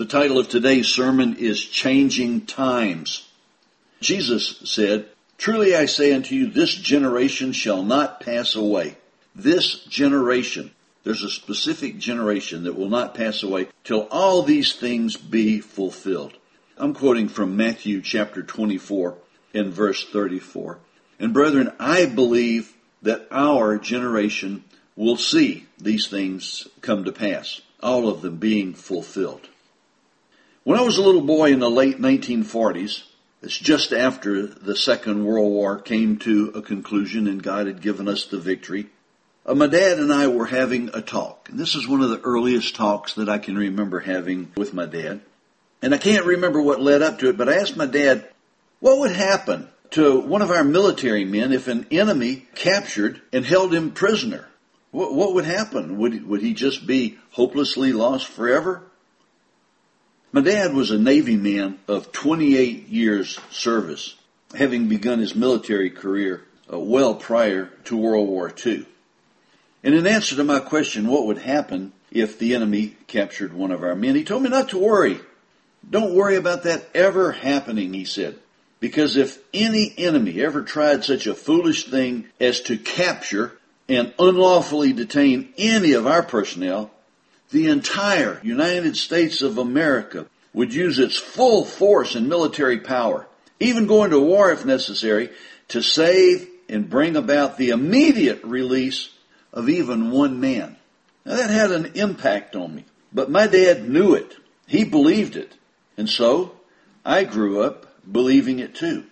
The title of today's sermon is Changing Times. Jesus said, "Truly I say unto you, this generation shall not pass away." This generation. There's a specific generation that will not pass away till all these things be fulfilled. I'm quoting from Matthew chapter 24 and verse 34. And brethren, I believe that our generation will see these things come to pass, all of them being fulfilled. When I was a little boy in the late 1940s, it's just after the Second World War came to a conclusion and God had given us the victory, my dad and I were having a talk. And this is one of the earliest talks that I can remember having with my dad. And I can't remember what led up to it, but I asked my dad, what would happen to one of our military men if an enemy captured and held him prisoner? What would happen? Would he just be hopelessly lost forever? My dad was a Navy man of 28 years service, having begun his military career well prior to World War II. And in answer to my question, what would happen if the enemy captured one of our men, he told me not to worry. Don't worry about that ever happening, he said. Because if any enemy ever tried such a foolish thing as to capture and unlawfully detain any of our personnel, the entire United States of America would use its full force and military power, even going to war if necessary, to save and bring about the immediate release of even one man. Now that had an impact on me, but my dad knew it. He believed it. And so I grew up believing it too.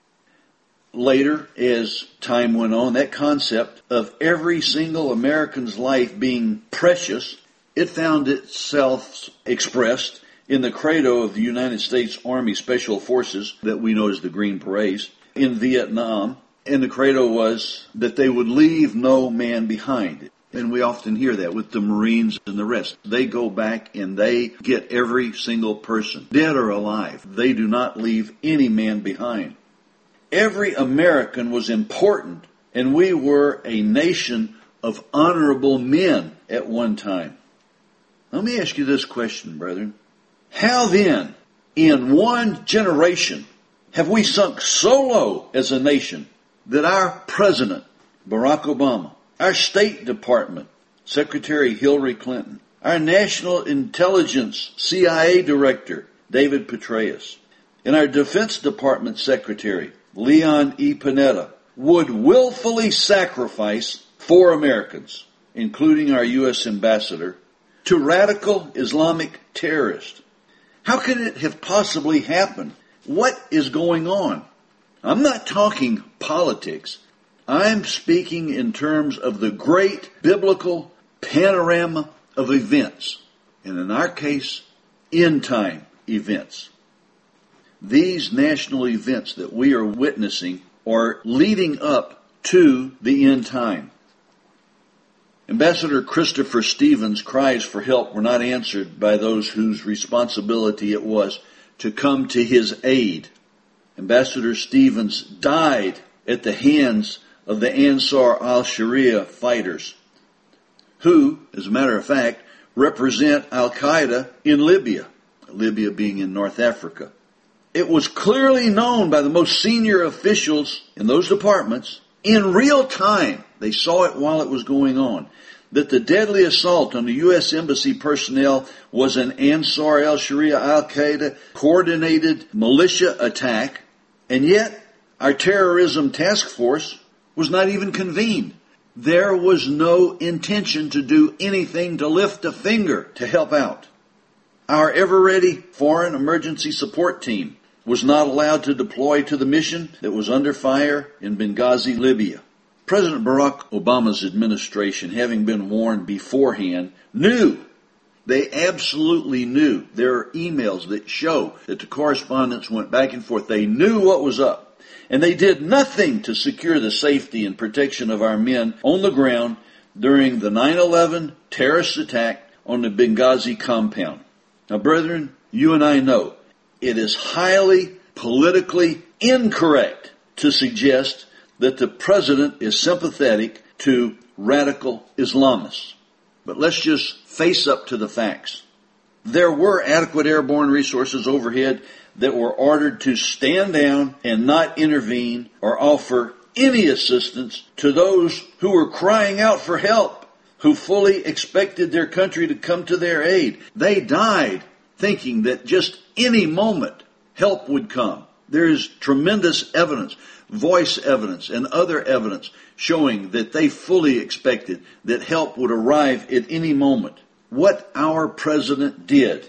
Later, as time went on, that concept of every single American's life being precious, it found itself expressed in the credo of the United States Army Special Forces that we know as the Green Berets in Vietnam. And the credo was that they would leave no man behind. And we often hear that with the Marines and the rest. They go back and they get every single person, dead or alive. They do not leave any man behind. Every American was important, and we were a nation of honorable men at one time. Let me ask you this question, brethren. How then, in one generation, have we sunk so low as a nation that our President, Barack Obama, our State Department, Secretary Hillary Clinton, our National Intelligence CIA Director, David Petraeus, and our Defense Department Secretary, Leon E. Panetta, would willfully sacrifice 4 Americans, including our U.S. Ambassador, to radical Islamic terrorists? How could it have possibly happened? What is going on? I'm not talking politics. I'm speaking in terms of the great biblical panorama of events, and in our case, end-time events. These national events that we are witnessing are leading up to the end time. Ambassador Christopher Stevens' cries for help were not answered by those whose responsibility it was to come to his aid. Ambassador Stevens died at the hands of the Ansar al-Sharia fighters, who, as a matter of fact, represent Al-Qaeda in Libya, Libya being in North Africa. It was clearly known by the most senior officials in those departments, in real time, they saw it while it was going on, that the deadly assault on the U.S. Embassy personnel was an Ansar al-Sharia Al-Qaeda coordinated militia attack, and yet our terrorism task force was not even convened. There was no intention to do anything to lift a finger to help out. Our ever-ready foreign emergency support team was not allowed to deploy to the mission that was under fire in Benghazi, Libya. President Barack Obama's administration, having been warned beforehand, knew. They absolutely knew. There are emails that show that the correspondence went back and forth. They knew what was up. And they did nothing to secure the safety and protection of our men on the ground during the 9/11 terrorist attack on the Benghazi compound. Now, brethren, you and I know it is highly politically incorrect to suggest that the president is sympathetic to radical Islamists. But let's just face up to the facts. There were adequate airborne resources overhead that were ordered to stand down and not intervene or offer any assistance to those who were crying out for help, who fully expected their country to come to their aid. They died thinking that just any moment help would come. There is tremendous evidence, voice evidence and other evidence showing that they fully expected that help would arrive at any moment. What our president did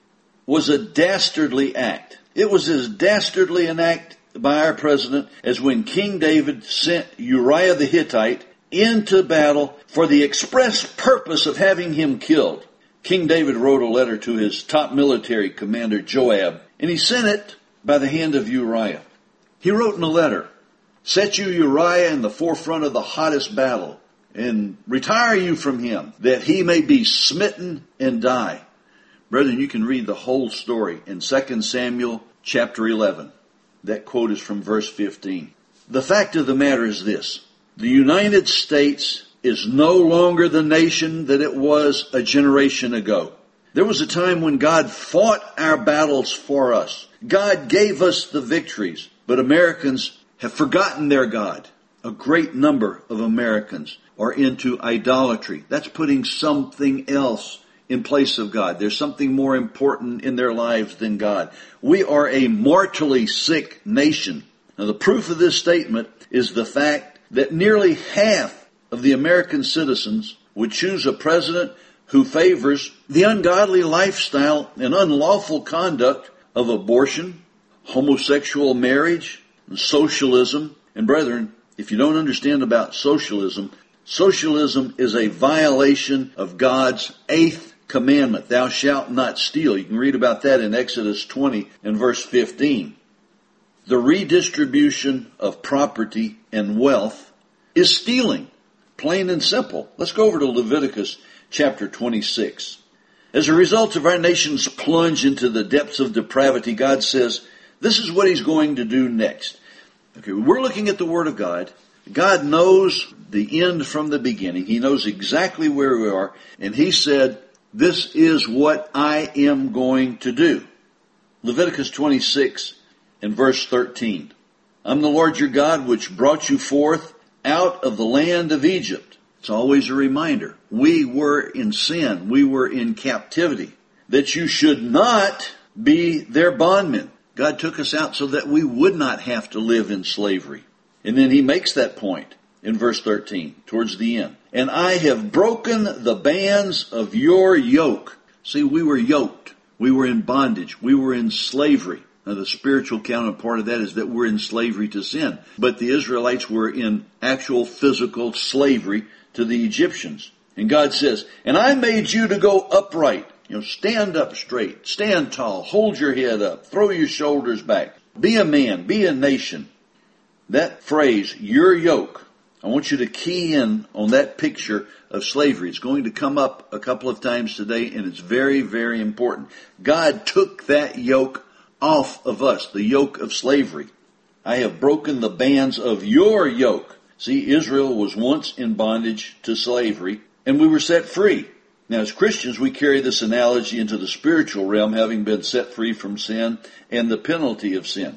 was a dastardly act. It was as dastardly an act by our president as when King David sent Uriah the Hittite into battle for the express purpose of having him killed. King David wrote a letter to his top military commander, Joab, and he sent it by the hand of Uriah. He wrote in a letter, "Set you Uriah in the forefront of the hottest battle, and retire you from him, that he may be smitten and die." Brethren, you can read the whole story in 2 Samuel chapter 11. That quote is from verse 15. The fact of the matter is this: the United States is no longer the nation that it was a generation ago. There was a time when God fought our battles for us. God gave us the victories, but Americans have forgotten their God. A great number of Americans are into idolatry. That's putting something else in place of God. There's something more important in their lives than God. We are a mortally sick nation. Now, the proof of this statement is the fact that nearly half of the American citizens would choose a president who favors the ungodly lifestyle and unlawful conduct of abortion, homosexual marriage, and socialism. And brethren, if you don't understand about socialism, socialism is a violation of God's 8th commandment, thou shalt not steal. You can read about that in Exodus 20 and verse 15. The redistribution of property and wealth is stealing, plain and simple. Let's go over to Leviticus chapter 26. As a result of our nation's plunge into the depths of depravity, God says this is what he's going to do next. Okay, we're looking at the Word of God. God knows the end from the beginning. He knows exactly where we are. And he said, this is what I am going to do. Leviticus 26 and verse 13. I'm the Lord your God, which brought you forth out of the land of Egypt. It's always a reminder. We were in sin. We were in captivity. That you should not be their bondmen. God took us out so that we would not have to live in slavery. And then he makes that point in verse 13, towards the end. And I have broken the bands of your yoke. See, we were yoked. We were in bondage. We were in slavery. Now, the spiritual counterpart of that is that we're in slavery to sin. But the Israelites were in actual physical slavery to the Egyptians. And God says, and I made you to go upright. Stand up straight, stand tall, hold your head up, throw your shoulders back. Be a man, be a nation. That phrase, your yoke, I want you to key in on that picture of slavery. It's going to come up a couple of times today, and it's very, very important. God took that yoke off of us, the yoke of slavery. I have broken the bands of your yoke. See, Israel was once in bondage to slavery, and we were set free. Now, as Christians, we carry this analogy into the spiritual realm, having been set free from sin and the penalty of sin.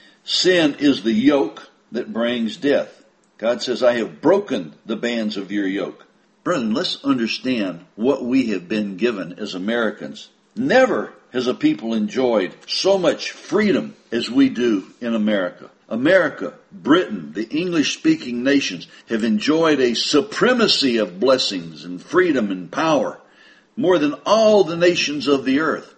Sin is the yoke that brings death. God says, I have broken the bands of your yoke. Brethren, let's understand what we have been given as Americans. Never has a people enjoyed so much freedom as we do in America. America, Britain, the English-speaking nations have enjoyed a supremacy of blessings and freedom and power, more than all the nations of the earth.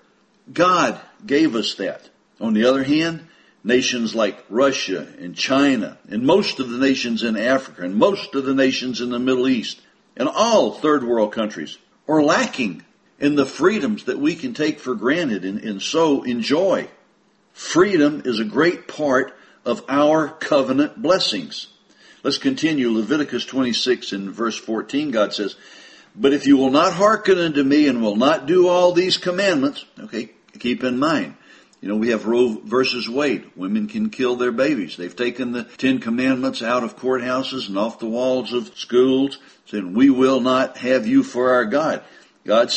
God gave us that. On the other hand, nations like Russia and China and most of the nations in Africa and most of the nations in the Middle East and all third world countries are lacking in the freedoms that we can take for granted and so enjoy. Freedom is a great part of our covenant blessings. Let's continue. Leviticus 26 and verse 14, God says, but if you will not hearken unto me and will not do all these commandments, okay, keep in mind, we have Roe versus Wade. Women can kill their babies. They've taken the 10 Commandments out of courthouses and off the walls of schools, saying, we will not have you for our God. God says,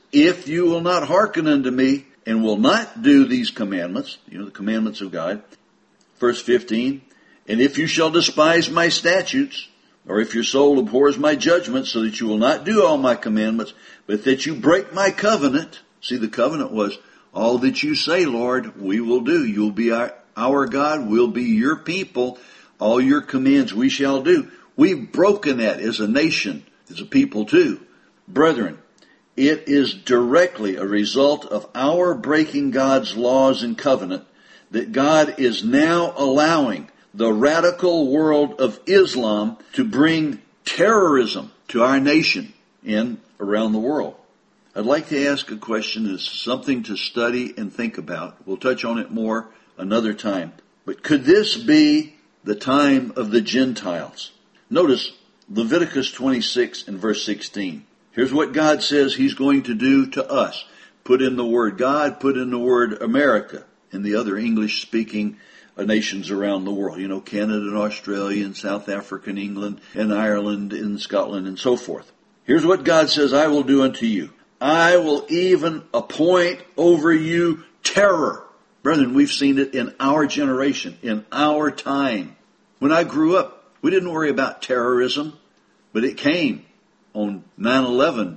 if you will not hearken unto me and will not do these commandments, the commandments of God. Verse 15, and if you shall despise my statutes, or if your soul abhors my judgments, so that you will not do all my commandments, but that you break my covenant. See, the covenant was, all that you say, Lord, we will do. You'll be our God. We'll be your people. All your commands we shall do. We've broken that as a nation, as a people too. Brethren, it is directly a result of our breaking God's laws and covenant that God is now allowing the radical world of Islam to bring terrorism to our nation and around the world. I'd like to ask a question. It's something to study and think about. We'll touch on it more another time. But could this be the time of the Gentiles? Notice Leviticus 26 and verse 16. Here's what God says He's going to do to us. Put in the word God, put in the word America, and the other English-speaking nations around the world. Canada and Australia and South Africa and England and Ireland and Scotland and so forth. Here's what God says I will do unto you. I will even appoint over you terror. Brethren, we've seen it in our generation, in our time. When I grew up, we didn't worry about terrorism, but it came on 9/11,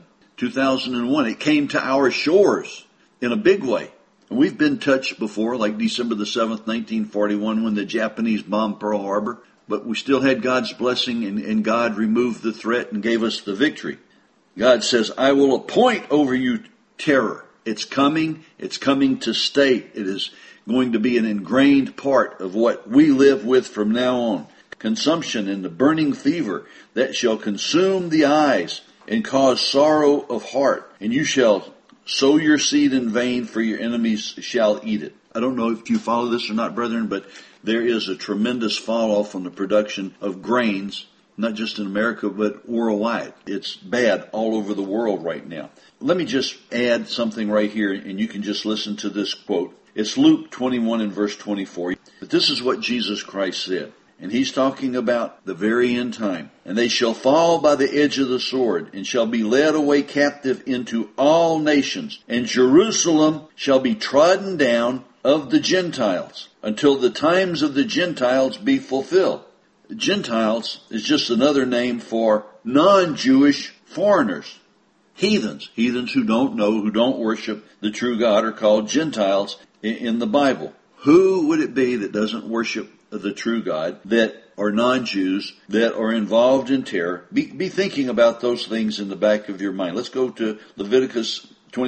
2001. It came to our shores in a big way. And we've been touched before, like December the 7th, 1941, when the Japanese bombed Pearl Harbor. But we still had God's blessing, and God removed the threat and gave us the victory. God says, I will appoint over you terror. It's coming to stay. It is going to be an ingrained part of what we live with from now on. Consumption and the burning fever that shall consume the eyes and cause sorrow of heart. And you shall sow your seed in vain, for your enemies shall eat it. I don't know if you follow this or not, brethren, but there is a tremendous fall off on the production of grains, not just in America, but worldwide. It's bad all over the world right now. Let me just add something right here, and you can just listen to this quote. It's Luke 21 and verse 24. But this is what Jesus Christ said. And he's talking about the very end time. And they shall fall by the edge of the sword, and shall be led away captive into all nations. And Jerusalem shall be trodden down of the Gentiles, until the times of the Gentiles be fulfilled. Gentiles is just another name for non-Jewish foreigners. Heathens who don't know, who don't worship the true God, are called Gentiles in the Bible. Who would it be that doesn't worship the true God, that are non-Jews, that are involved in terror? Be thinking about those things in the back of your mind. Let's go to Leviticus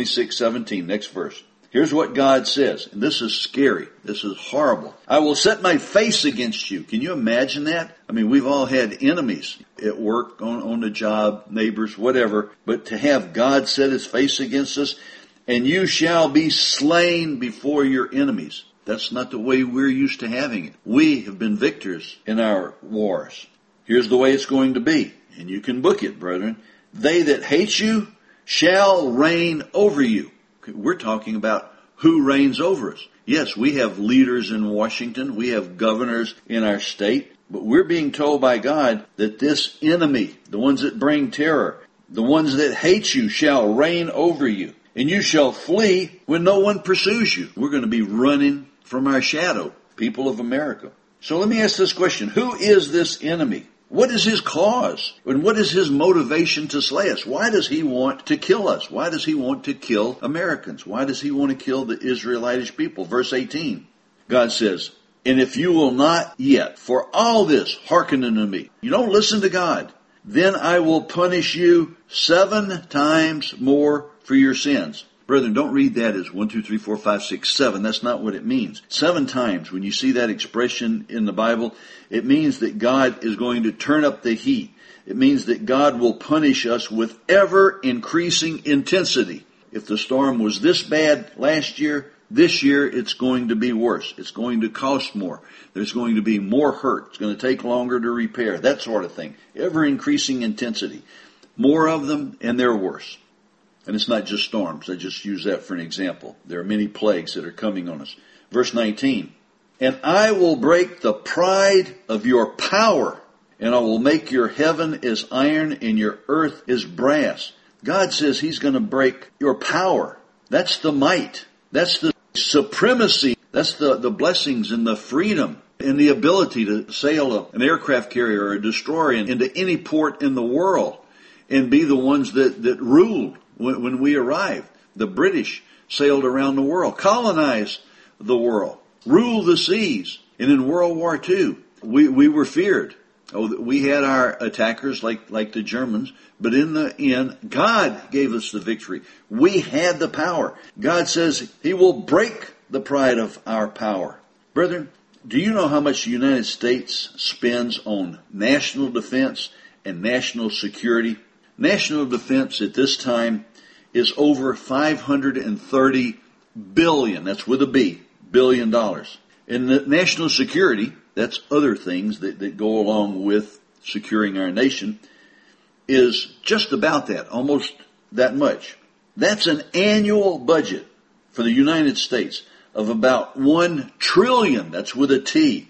26:17, next verse. Here's what God says, and this is scary. This is horrible. I will set my face against you. Can you imagine that? I mean, we've all had enemies at work, on the job, neighbors, whatever. But to have God set his face against us, and you shall be slain before your enemies. That's not the way we're used to having it. We have been victors in our wars. Here's the way it's going to be, and you can book it, brethren. They that hate you shall reign over you. We're talking about who reigns over us. Yes, we have leaders in Washington. We have governors in our state. But we're being told by God that this enemy, the ones that bring terror, the ones that hate you shall reign over you. And you shall flee when no one pursues you. We're going to be running from our shadow, people of America. So let me ask this question. Who is this enemy? What is his cause? And what is his motivation to slay us? Why does he want to kill us? Why does he want to kill Americans? Why does he want to kill the Israelitish people? Verse 18, God says, and if you will not yet, for all this, hearken unto me. You don't listen to God. Then I will punish you 7 times more for your sins. Brethren, don't read that as 1, 2, 3, 4, 5, 6, 7. That's not what it means. 7 times, when you see that expression in the Bible, it means that God is going to turn up the heat. It means that God will punish us with ever increasing intensity. If the storm was this bad last year, this year it's going to be worse. It's going to cost more. There's going to be more hurt. It's going to take longer to repair. That sort of thing. Ever increasing intensity. More of them, and they're worse. And it's not just storms. I just use that for an example. There are many plagues that are coming on us. Verse 19. And I will break the pride of your power, and I will make your heaven as iron and your earth as brass. God says He's going to break your power. That's the might. That's the supremacy. That's the blessings and the freedom and the ability to sail an aircraft carrier or a destroyer into any port in the world and be the ones that ruled when we arrived. The British sailed around the world, colonized the world, ruled the seas. And in World War II, we were feared. Oh, we had our attackers like the Germans, but in the end, God gave us the victory. We had the power. God says He will break the pride of our power. Brethren, do you know how much the United States spends on national defense and national security? National defense at this time is over $530 billion. That's with a B, $billion. And the national security, that's other things that go along with securing our nation, is just about that, almost that much. That's an annual budget for the United States of about $1 trillion, that's with a T,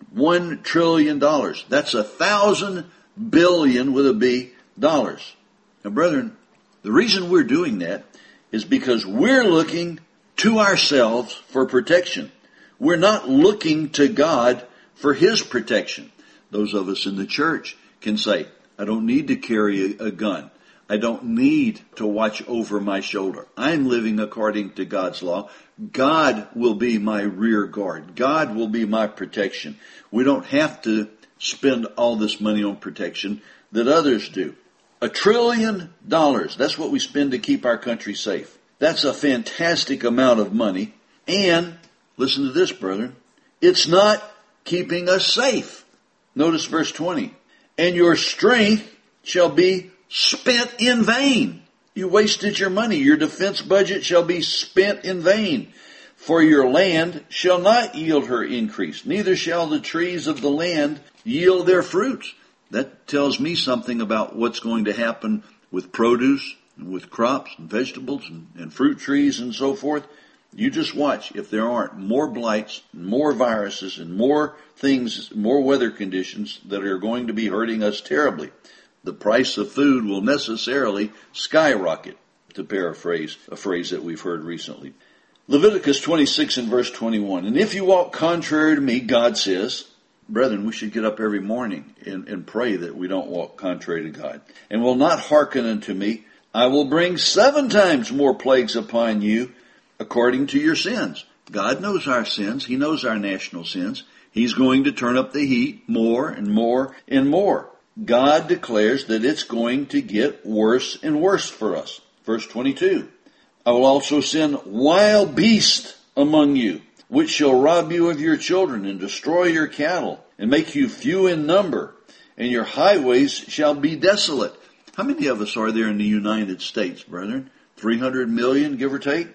$1 trillion. That's 1,000 billion with a B dollars. Now, brethren, the reason we're doing that is because we're looking to ourselves for protection. We're not looking to God for His protection. Those of us in the church can say, I don't need to carry a gun. I don't need to watch over my shoulder. I'm living according to God's law. God will be my rear guard. God will be my protection. We don't have to spend all this money on protection that others do. $1 trillion, that's what we spend to keep our country safe. That's a fantastic amount of money. And, listen to this, brethren, it's not keeping us safe. Notice verse 20. And your strength shall be spent in vain. You wasted your money. Your defense budget shall be spent in vain. For your land shall not yield her increase, neither shall the trees of the land yield their fruits. That tells me something about what's going to happen with produce and with crops and vegetables and fruit trees and so forth. You just watch. If there aren't more blights, more viruses, and more things, more weather conditions that are going to be hurting us terribly, the price of food will necessarily skyrocket, to paraphrase a phrase that we've heard recently. Leviticus 26 and verse 21. And if you walk contrary to me, God says, brethren, we should get up every morning and pray that we don't walk contrary to God, and will not hearken unto me, I will bring 7 times more plagues upon you according to your sins. God knows our sins. He knows our national sins. He's going to turn up the heat more and more and more. God declares that it's going to get worse and worse for us. Verse 22. I will also send wild beasts among you, which shall rob you of your children and destroy your cattle and make you few in number, and your highways shall be desolate. How many of us are there in the United States, brethren? 300 million, give or take?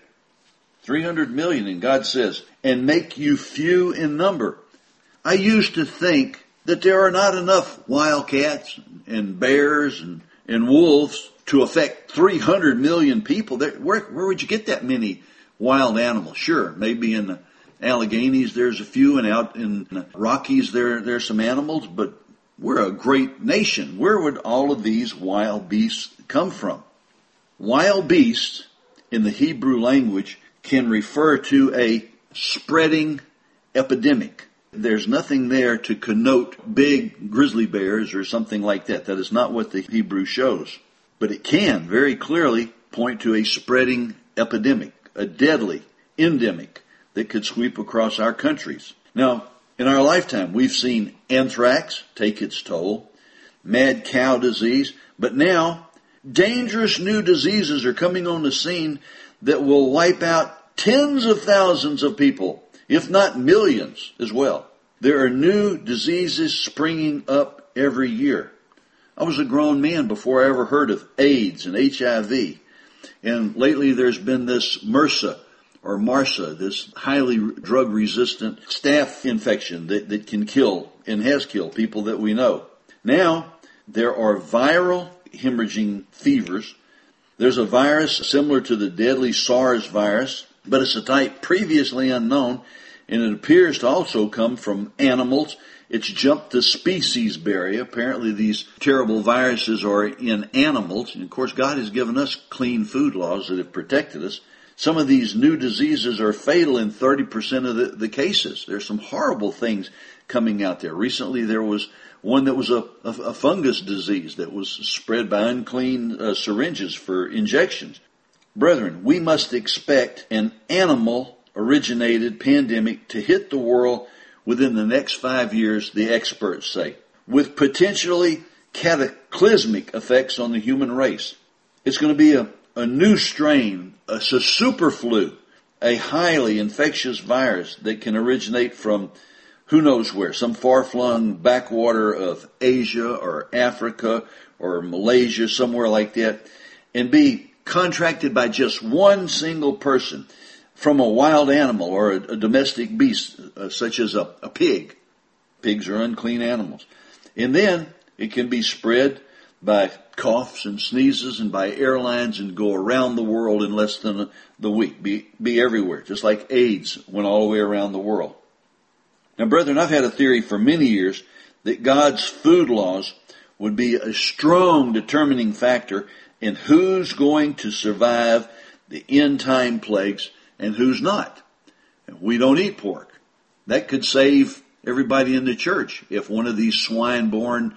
300 million, and God says, and make you few in number. I used to think that there are not enough wildcats and bears and wolves to affect 300 million people. Where would you get that many wild animals? Sure, maybe in the Alleghenies there's a few, and out in the Rockies there's some animals, but we're a great nation. Where would all of these wild beasts come from? Wild beasts in the Hebrew language can refer to a spreading epidemic. There's nothing there to connote big grizzly bears or something like that. That is not what the Hebrew shows. But it can very clearly point to a spreading epidemic, a deadly endemic that could sweep across our countries. Now, in our lifetime, we've seen anthrax take its toll, mad cow disease, but now dangerous new diseases are coming on the scene that will wipe out tens of thousands of people, if not millions as well. There are new diseases springing up every year. I was a grown man before I ever heard of AIDS and HIV. And lately there's been this MRSA, or MARSA, this highly drug-resistant staph infection that can kill and has killed people that we know. Now, there are viral hemorrhaging fevers. There's a virus similar to the deadly SARS virus, but it's a type previously unknown, and it appears to also come from animals It's jumped the species barrier. Apparently these terrible viruses are in animals. And of course, God has given us clean food laws that have protected us. Some of these new diseases are fatal in 30% of the cases. There's some horrible things coming out there. Recently there was one that was a fungus disease that was spread by unclean syringes for injections. Brethren, we must expect an animal-originated pandemic to hit the world within the next 5 years, the experts say, with potentially cataclysmic effects on the human race. It's going to be a new strain, a super flu, a highly infectious virus that can originate from who knows where, some far-flung backwater of Asia or Africa or Malaysia, somewhere like that, and be contracted by just one single person from a wild animal or a domestic beast, such as a pig. Pigs are unclean animals. And then it can be spread by coughs and sneezes and by airlines and go around the world in less than the week, be everywhere, just like AIDS went all the way around the world. Now, brethren, I've had a theory for many years that God's food laws would be a strong determining factor in who's going to survive the end-time plagues and who's not. We don't eat pork. That could save everybody in the church if one of these swine-borne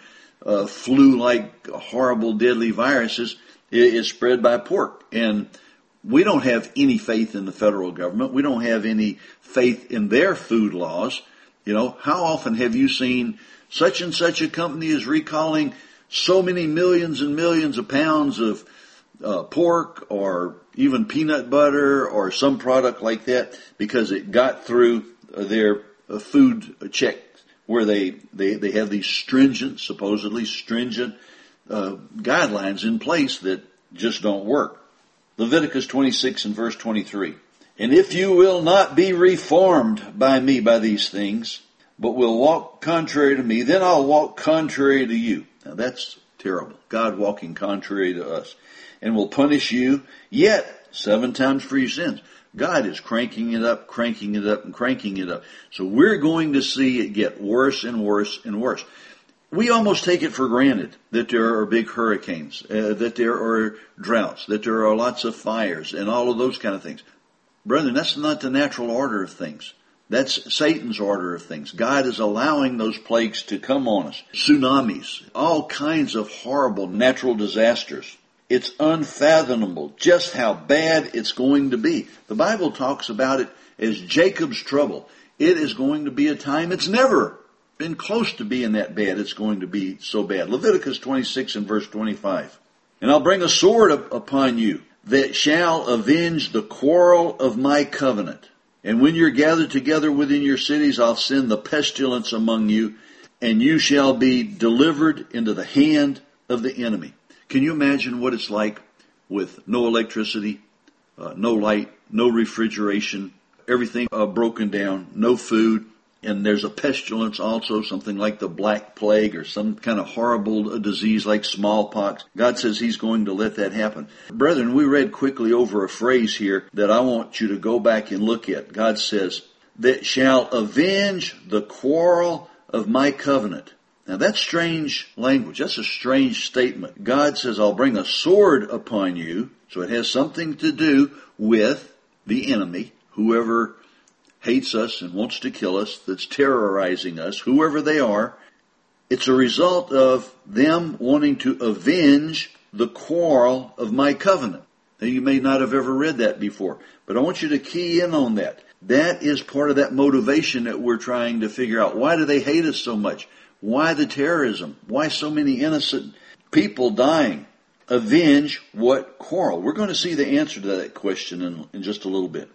flu-like horrible deadly viruses is spread by pork. And we don't have any faith in the federal government. We don't have any faith in their food laws. You know, how often have you seen such and such a company is recalling so many millions and millions of pounds of pork or even peanut butter or some product like that because it got through their food check where they have these supposedly stringent guidelines in place that just don't work. Leviticus 26 and verse 23. And if you will not be reformed by me by these things, but will walk contrary to me, then I'll walk contrary to you. Now that's terrible. God walking contrary to us. And will punish you yet 7 times for your sins. God is cranking it up, cranking it up, and cranking it up. So we're going to see it get worse and worse and worse. We almost take it for granted that there are big hurricanes, that there are droughts, that there are lots of fires, and all of those kind of things. Brethren, that's not the natural order of things. That's Satan's order of things. God is allowing those plagues to come on us. Tsunamis, all kinds of horrible natural disasters. It's unfathomable just how bad it's going to be. The Bible talks about it as Jacob's trouble. It is going to be a time it's never been close to being that bad. It's going to be so bad. Leviticus 26 and verse 25. And I'll bring a sword upon you that shall avenge the quarrel of my covenant. And when you're gathered together within your cities, I'll send the pestilence among you, and you shall be delivered into the hand of the enemy. Can you imagine what it's like with no electricity, no light, no refrigeration, everything broken down, no food, and there's a pestilence also, something like the Black Plague or some kind of horrible disease like smallpox. God says He's going to let that happen. Brethren, we read quickly over a phrase here that I want you to go back and look at. God says, that shall avenge the quarrel of my covenant. Now that's strange language. That's a strange statement. God says, I'll bring a sword upon you. So it has something to do with the enemy, whoever hates us and wants to kill us, that's terrorizing us, whoever they are. It's a result of them wanting to avenge the quarrel of my covenant. Now you may not have ever read that before, but I want you to key in on that. That is part of that motivation that we're trying to figure out. Why do they hate us so much? Why the terrorism? Why so many innocent people dying? Avenge what quarrel? We're going to see the answer to that question in just a little bit.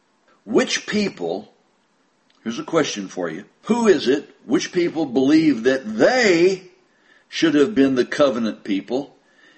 Which people, here's a question for you. Who is it, which people believe that they should have been the covenant people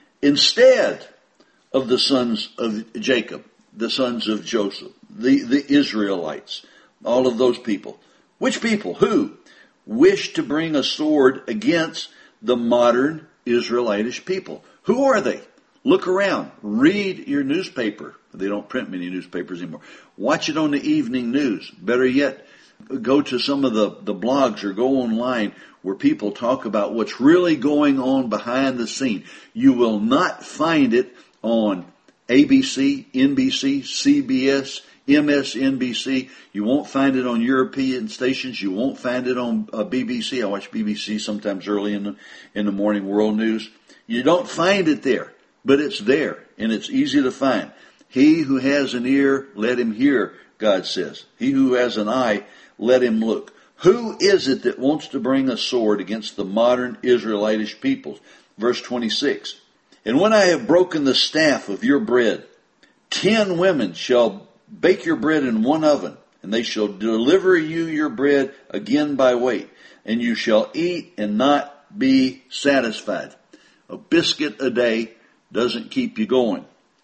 instead of the sons of Jacob, the sons of Joseph, the Israelites, all of those people? Which people? Who wish to bring a sword against the modern Israelitish people? Who are they? Look around. Read your newspaper. They don't print many newspapers anymore. Watch it on the evening news. Better yet, go to some of the blogs or go online where people talk about what's really going on behind the scene. You will not find it on ABC, NBC, CBS, MSNBC. You won't find it on European stations. You won't find it on BBC. I watch BBC sometimes early in the morning, world news. You don't find it there, but it's there, and it's easy to find. He who has an ear, let him hear, God says. He who has an eye, let him look. Who is it that wants to bring a sword against the modern Israelitish peoples? Verse 26. And when I have broken the staff of your bread, 10 women shall bake your bread in one oven, and they shall deliver you your bread again by weight, and you shall eat and not be satisfied. A biscuit a day doesn't keep you going.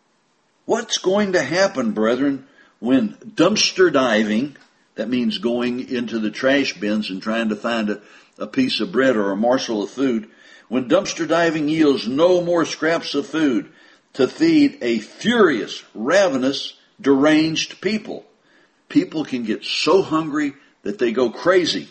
What's going to happen, brethren, when dumpster diving, that means going into the trash bins and trying to find a piece of bread or a morsel of food, when dumpster diving yields no more scraps of food to feed a furious, ravenous, deranged people. People can get so hungry that they go crazy.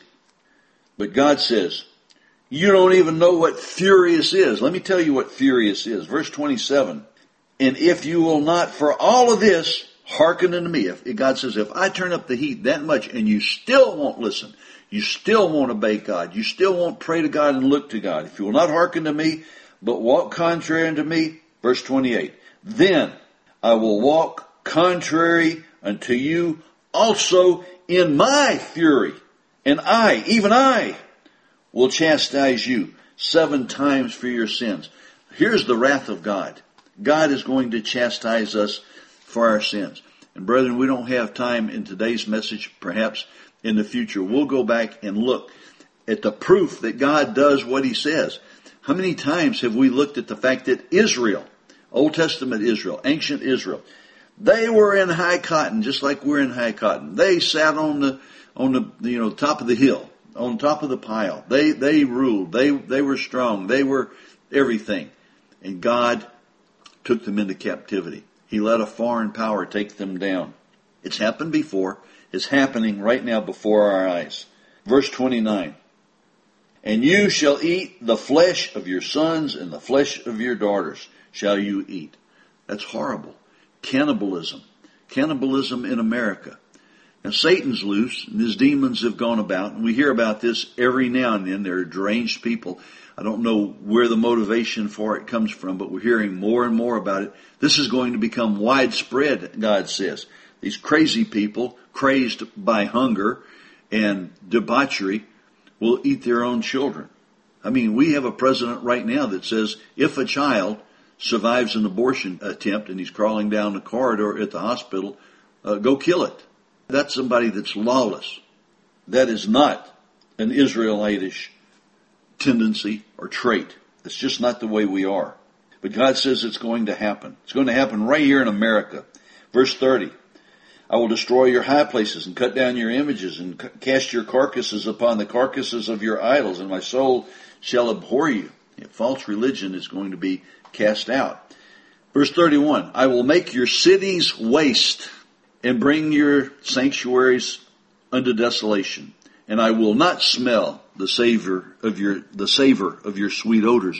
But God says, you don't even know what furious is. Let me tell you what furious is. Verse 27. And if you will not for all of this hearken unto me. God says, if I turn up the heat that much and you still won't listen, you still won't obey God, you still won't pray to God and look to God, if you will not hearken to me, but walk contrary unto me, verse 28, then I will walk contrary unto you also in my fury, and I, even I, will chastise you 7 times for your sins. Here's the wrath of God. God is going to chastise us for our sins. And brethren, we don't have time in today's message. Perhaps in the future we'll go back and look at the proof that God does what He says. How many times have we looked at the fact that Israel, Old Testament Israel, ancient Israel, they were in high cotton just like we're in high cotton. They sat on the top of the hill, on top of the pile. They ruled. They were strong. They were everything. And God took them into captivity. He let a foreign power take them down. It's happened before. It's happening right now before our eyes. Verse 29. And you shall eat the flesh of your sons and the flesh of your daughters shall you eat. That's horrible. Cannibalism. Cannibalism in America. Now Satan's loose and his demons have gone about. And we hear about this every now and then. There are deranged people. I don't know where the motivation for it comes from, but we're hearing more and more about it. This is going to become widespread, God says. These crazy people, crazed by hunger and debauchery, will eat their own children. I mean, we have a president right now that says if a child survives an abortion attempt and he's crawling down the corridor at the hospital, go kill it. That's somebody that's lawless. That is not an Israelitish tendency or trait. It's just not the way we are. But God says it's going to happen. It's going to happen right here in America. Verse 30. I will destroy your high places and cut down your images and cast your carcasses upon the carcasses of your idols, and my soul shall abhor you. False religion is going to be cast out. Verse 31. I will make your cities waste and bring your sanctuaries unto desolation. And I will not smell the savor of your sweet odors.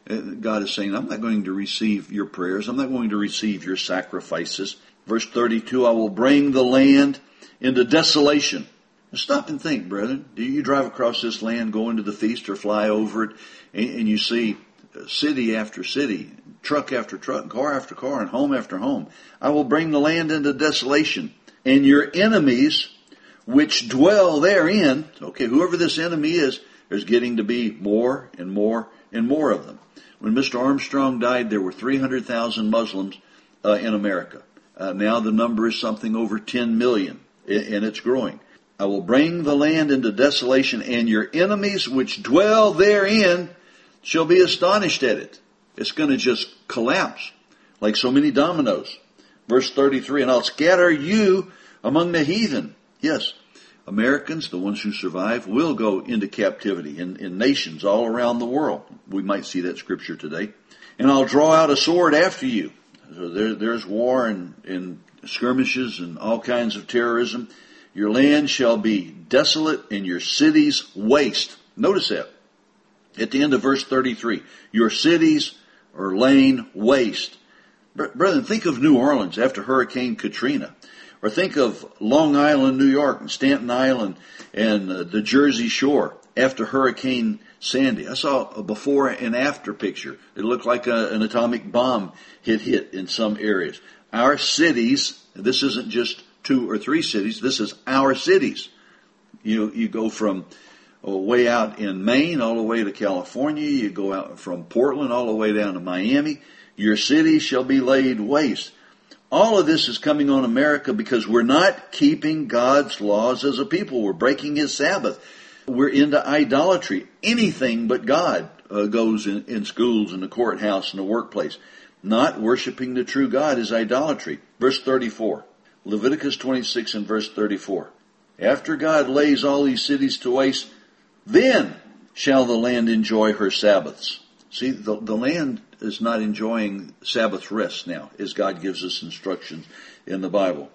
God is saying, I'm not going to receive your prayers. I'm not going to receive your sacrifices. Verse 32, I will bring the land into desolation. Now stop and think, brethren. Do you drive across this land, go into the feast, or fly over it, and you see city after city, truck after truck, car after car, and home after home? I will bring the land into desolation, and your enemies which dwell therein, okay, whoever this enemy is, there's getting to be more and more and more of them. When Mr. Armstrong died, there were 300,000 Muslims in America. Now the number is something over 10 million, and it's growing. I will bring the land into desolation, and your enemies which dwell therein shall be astonished at it. It's going to just collapse like so many dominoes. Verse 33, and I'll scatter you among the heathen. Yes, Americans, the ones who survive, will go into captivity in nations all around the world. We might see that scripture today. And I'll draw out a sword after you. So there's war and skirmishes and all kinds of terrorism. Your land shall be desolate and your cities waste. Notice that. At the end of verse 33, your cities are laying waste. Brethren, think of New Orleans after Hurricane Katrina. Or think of Long Island, New York, and Staten Island, and the Jersey Shore after Hurricane Sandy. I saw a before and after picture. It looked like an atomic bomb hit in some areas. Our cities, this isn't just 2 or 3 cities, this is our cities. You go from way out in Maine all the way to California. You go out from Portland all the way down to Miami. Your city shall be laid waste. All of this is coming on America because we're not keeping God's laws as a people. We're breaking His Sabbath. We're into idolatry. Anything but God goes in schools and the courthouse and the workplace. Not worshiping the true God is idolatry. Verse 34. Leviticus 26 and verse 34. After God lays all these cities to waste, then shall the land enjoy her Sabbaths. See, the land is not enjoying Sabbath rest now, as God gives us instructions in the Bible.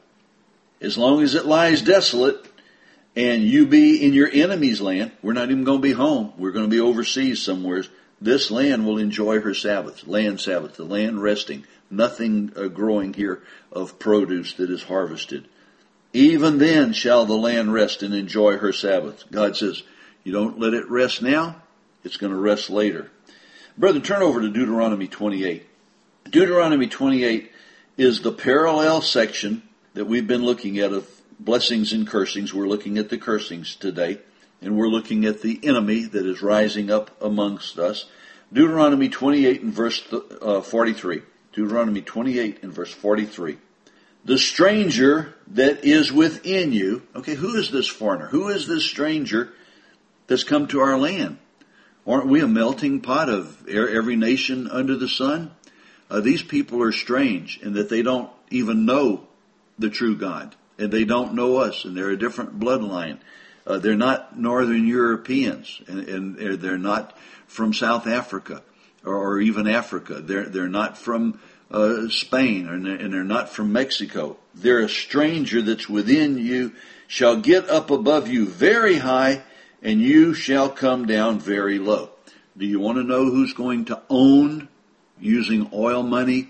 As long as it lies desolate and you be in your enemy's land, we're not even going to be home. We're going to be overseas somewhere. This land will enjoy her Sabbath, land Sabbath, the land resting. Nothing growing here of produce that is harvested. Even then shall the land rest and enjoy her Sabbath. God says, you don't let it rest now, it's going to rest later. Brethren, turn over to Deuteronomy 28. Deuteronomy 28 is the parallel section that we've been looking at of blessings and cursings. We're looking at the cursings today, and we're looking at the enemy that is rising up amongst us. Deuteronomy 28 and verse 43. Deuteronomy 28 and verse 43. The stranger that is within you. Okay, who is this foreigner? Who is this stranger that's come to our land? Aren't we a melting pot of every nation under the sun? These people are strange in that they don't even know the true God. And they don't know us, and they're a different bloodline. They're not Northern Europeans, and they're not from South Africa or even Africa. They're not from Spain, and they're not from Mexico. They're a stranger that's within you, shall get up above you very high, and you shall come down very low. Do you want to know who's going to own, using oil money,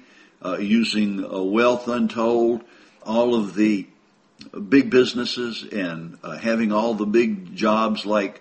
using wealth untold, all of the big businesses and having all the big jobs like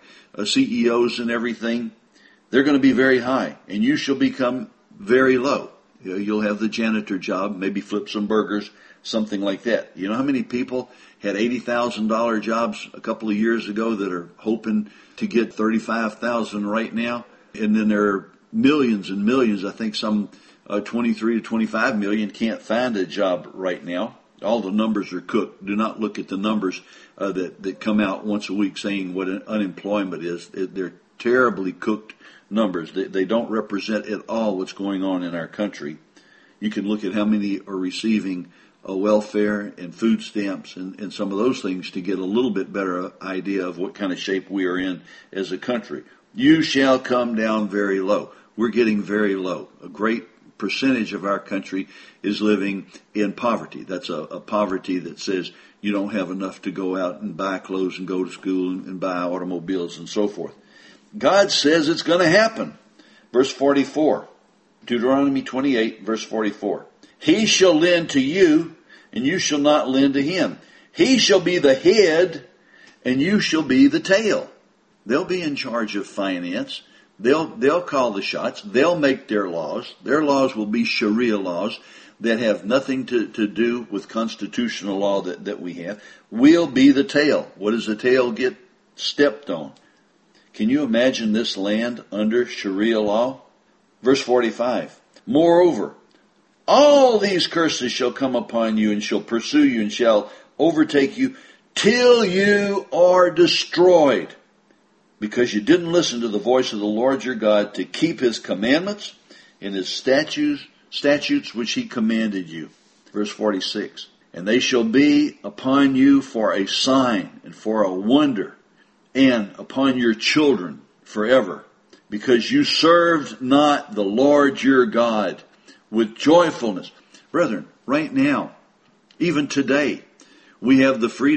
CEOs and everything? They're going to be very high, and you shall become very low. You'll have the janitor job, maybe flip some burgers, something like that. You know how many people had $80,000 jobs a couple of years ago that are hoping to get $35,000 right now? And then there are millions and millions, I think some 23 to 25 million can't find a job right now. All the numbers are cooked. Do not look at the numbers that come out once a week saying what unemployment is. They're terribly cooked numbers. They don't represent at all what's going on in our country. You can look at how many are receiving welfare and food stamps and some of those things to get a little bit better idea of what kind of shape we are in as a country. You shall come down very low. We're getting very low. A great percentage of our country is living in poverty. That's a poverty that says you don't have enough to go out and buy clothes and go to school and buy automobiles and so forth. God says it's going to happen. Verse 44, Deuteronomy 28, verse 44. He shall lend to you, and you shall not lend to him. He shall be the head, and you shall be the tail. They'll be in charge of finance. They'll call the shots. They'll make their laws. Their laws will be Sharia laws that have nothing to do with constitutional law that we have. We'll be the tail. What does the tail get stepped on? Can you imagine this land under Sharia law? Verse 45. Moreover, all these curses shall come upon you and shall pursue you and shall overtake you till you are destroyed, because you didn't listen to the voice of the Lord your God to keep his commandments and his statutes which he commanded you. Verse 46. And they shall be upon you for a sign and for a wonder, and upon your children forever, because you served not the Lord your God with joyfulness. Brethren, right now, even today, we have the freedom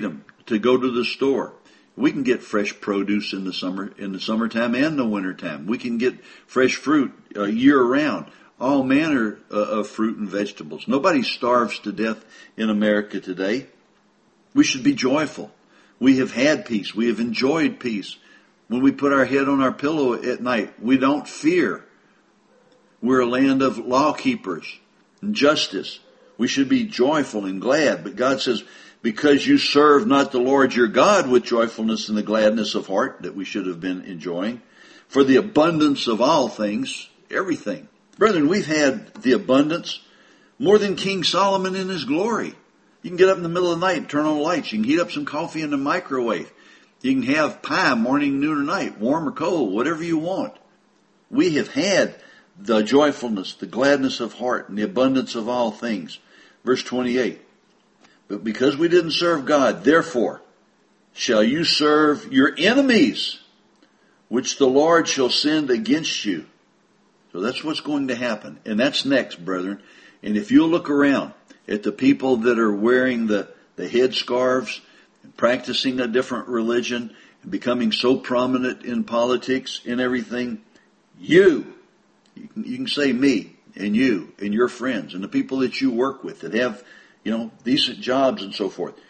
to go to the store. We can get fresh produce in the summertime and the wintertime. We can get fresh fruit year round. All manner of fruit and vegetables. Nobody starves to death in America today. We should be joyful. We have had peace. We have enjoyed peace. When we put our head on our pillow at night, we don't fear. We're a land of law keepers and justice. We should be joyful and glad. But God says, because you serve not the Lord your God with joyfulness and the gladness of heart that we should have been enjoying, for the abundance of all things, everything. Brethren, we've had the abundance more than King Solomon in his glory. You can get up in the middle of the night and turn on the lights. You can heat up some coffee in the microwave. You can have pie morning, noon, or night, warm or cold, whatever you want. We have had the joyfulness, the gladness of heart, and the abundance of all things. Verse 28. But because we didn't serve God, therefore shall you serve your enemies, which the Lord shall send against you. So that's what's going to happen. And that's next, brethren. And if you'll look around at the people that are wearing the headscarves, and practicing a different religion, and becoming so prominent in politics and everything, you can say me and you and your friends and the people that you work with that have, decent jobs and so forth.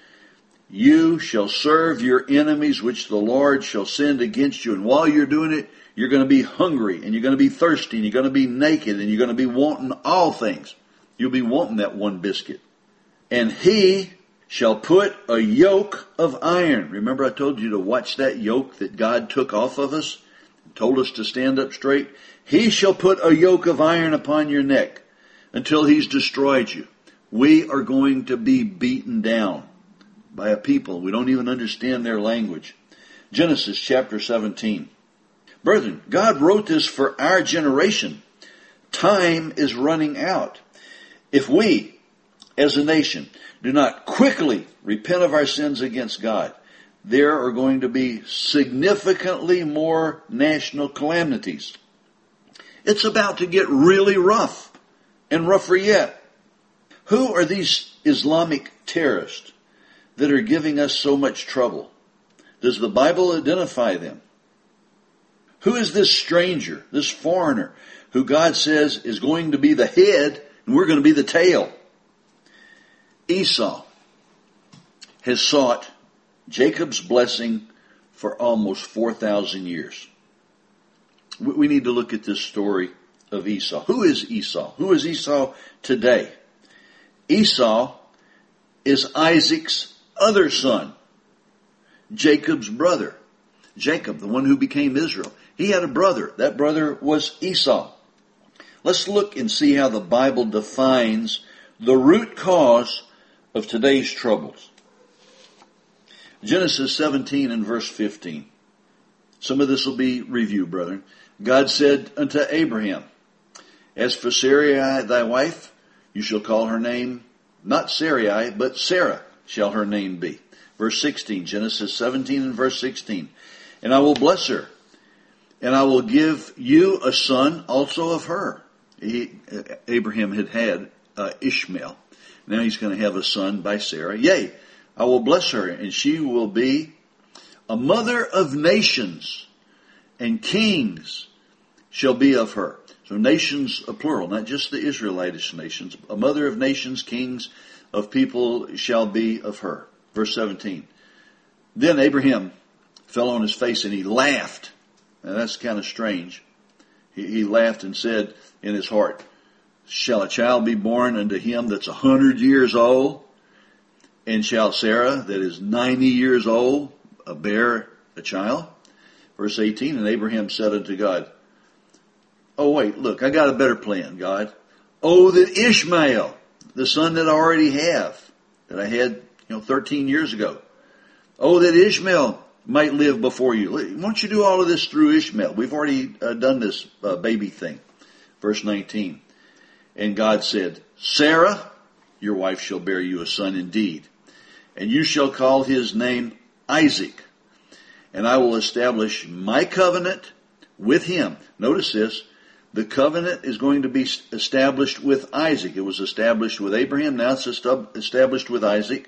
You shall serve your enemies, which the Lord shall send against you. And while you're doing it, you're going to be hungry, and you're going to be thirsty, and you're going to be naked, and you're going to be wanting all things. You'll be wanting that one biscuit. And he shall put a yoke of iron. Remember I told you to watch that yoke that God took off of us and told us to stand up straight? He shall put a yoke of iron upon your neck until he's destroyed you. We are going to be beaten down by a people. We don't even understand their language. Genesis chapter 17. Brethren, God wrote this for our generation. Time is running out. If we, as a nation, do not quickly repent of our sins against God, there are going to be significantly more national calamities. It's about to get really rough, and rougher yet. Who are these Islamic terrorists that are giving us so much trouble? Does the Bible identify them? Who is this stranger, this foreigner, who God says is going to be the head and we're going to be the tail? Esau has sought Jacob's blessing for almost 4,000 years. We need to look at this story of Esau. Who is Esau? Who is Esau today? Esau is Isaac's other son, Jacob's brother. Jacob, the one who became Israel. He had a brother. That brother was Esau. Let's look and see how the Bible defines the root cause of today's troubles. Genesis 17 and verse 15. Some of this will be review, brethren. God said unto Abraham, as for Sarai thy wife, you shall call her name, not Sarai, but Sarah shall her name be. Verse 16, Genesis 17 and verse 16. And I will bless her, and I will give you a son also of her. Abraham had Ishmael. Now he's going to have a son by Sarah. Yea, I will bless her, and she will be a mother of nations, and kings shall be of her. So nations, a plural, not just the Israelitish nations. A mother of nations, kings of people shall be of her. Verse 17. Then Abraham fell on his face and he laughed. Now that's kind of strange. He laughed and said in his heart, shall a child be born unto him that's 100 years old? And shall Sarah, that is 90 years old, bear a child? Verse 18, and Abraham said unto God, oh wait, look, I got a better plan, God. Oh, that Ishmael, the son that I already have, that I had 13 years ago. Oh, that Ishmael might live before you. Why don't you do all of this through Ishmael? We've already done this baby thing. Verse 19. And God said, Sarah, your wife shall bear you a son indeed, and you shall call his name Isaac, and I will establish my covenant with him. Notice this. The covenant is going to be established with Isaac. It was established with Abraham. Now it's established with Isaac.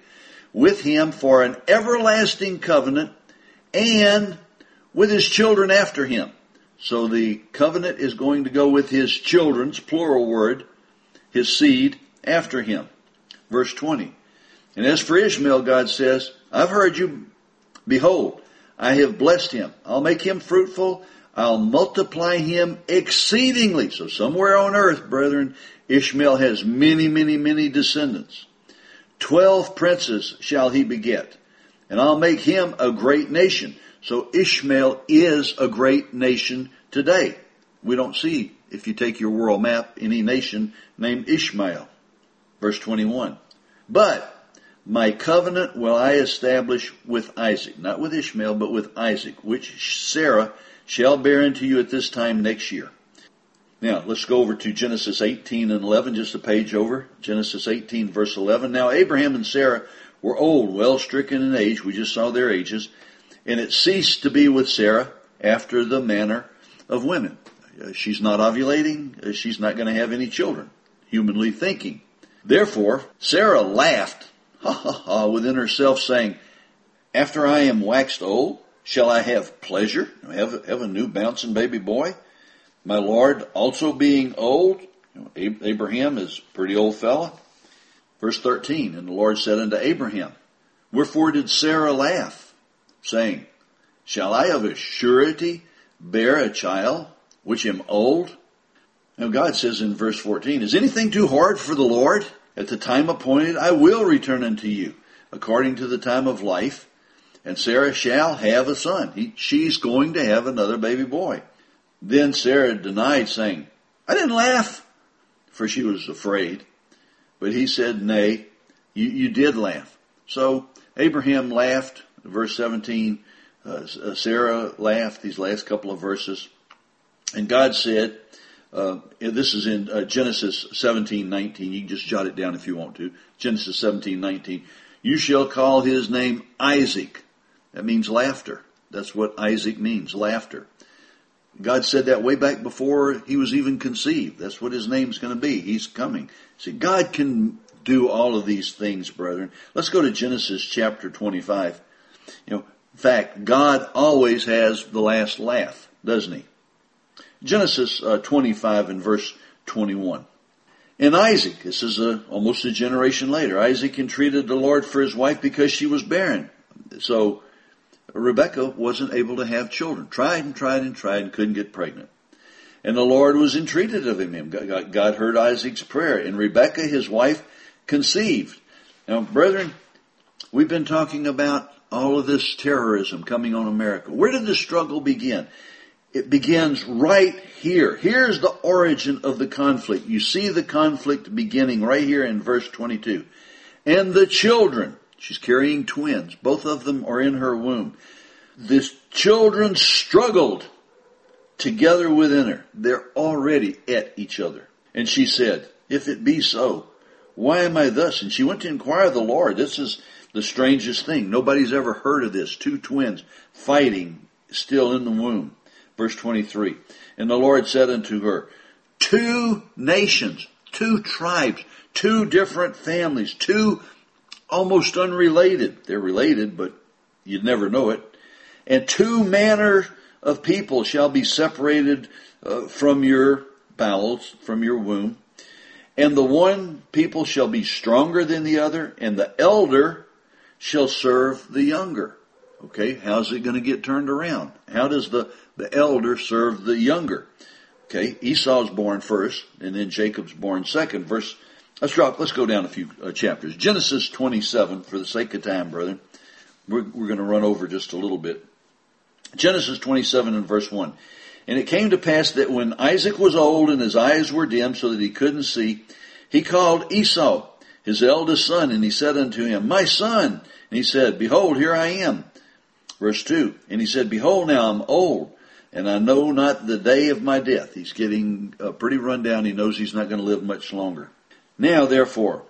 with him for an everlasting covenant and with his children after him. So the covenant is going to go with his children's, plural word, his seed after him. Verse 20. And as for Ishmael, God says, I've heard you. Behold, I have blessed him. I'll make him fruitful. I'll multiply him exceedingly. So somewhere on earth, brethren, Ishmael has many, many, many descendants. 12 princes shall he beget, and I'll make him a great nation. So Ishmael is a great nation today. We don't see, if you take your world map, any nation named Ishmael. Verse 21. But my covenant will I establish with Isaac, not with Ishmael, but with Isaac, which Sarah shall bear unto you at this time next year. Now, let's go over to Genesis 18 and 11, just a page over. Genesis 18, verse 11. Now, Abraham and Sarah were old, well stricken in age. We just saw their ages. And it ceased to be with Sarah after the manner of women. She's not ovulating. She's not going to have any children, humanly thinking. Therefore, Sarah laughed, ha ha ha, within herself, saying, after I am waxed old, shall I have pleasure? Have a new bouncing baby boy? My Lord also being old. Abraham is a pretty old fella. Verse 13, and the Lord said unto Abraham, wherefore did Sarah laugh, saying, shall I of a surety bear a child, which am old? Now God says in verse 14, is anything too hard for the Lord? At the time appointed I will return unto you, according to the time of life, and Sarah shall have a son. She's going to have another baby boy. Then Sarah denied, saying, I didn't laugh, for she was afraid. But he said, nay, you did laugh. So Abraham laughed, verse 17, Sarah laughed, these last couple of verses. And God said, this is in Genesis 17:19. You can just jot it down if you want to. Genesis 17:19. You shall call his name Isaac. That means laughter. That's what Isaac means, laughter. God said that way back before he was even conceived. That's what his name's going to be. He's coming. See, God can do all of these things, brethren. Let's go to Genesis chapter 25. In fact, God always has the last laugh, doesn't he? Genesis 25 and verse 21. And Isaac, this is almost a generation later, Isaac entreated the Lord for his wife because she was barren. So Rebekah wasn't able to have children. Tried and tried and tried and couldn't get pregnant. And the Lord was entreated of him. God heard Isaac's prayer. And Rebekah, his wife, conceived. Now, brethren, we've been talking about all of this terrorism coming on America. Where did the struggle begin? It begins right here. Here's the origin of the conflict. You see the conflict beginning right here in verse 22. And the children, she's carrying twins. Both of them are in her womb. The children struggled together within her. They're already at each other. And she said, if it be so, why am I thus? And she went to inquire of the Lord. This is the strangest thing. Nobody's ever heard of this. Two twins fighting still in the womb. Verse 23. And the Lord said unto her, two nations, two tribes, two different families, two almost unrelated. They're related, but you'd never know it. And two manner of people shall be separated from your bowels, from your womb. And the one people shall be stronger than the other, and the elder shall serve the younger. Okay, how's it going to get turned around? How does the elder serve the younger? Okay, Esau's born first, and then Jacob's born second. Let's go down a few chapters. Genesis 27, for the sake of time, brethren. We're going to run over just a little bit. Genesis 27 and verse 1. And it came to pass that when Isaac was old and his eyes were dim so that he couldn't see, he called Esau, his eldest son, and he said unto him, my son. And he said, behold, here I am. Verse 2. And he said, behold, now I'm old, and I know not the day of my death. He's getting pretty run down. He knows he's not going to live much longer. Now, therefore,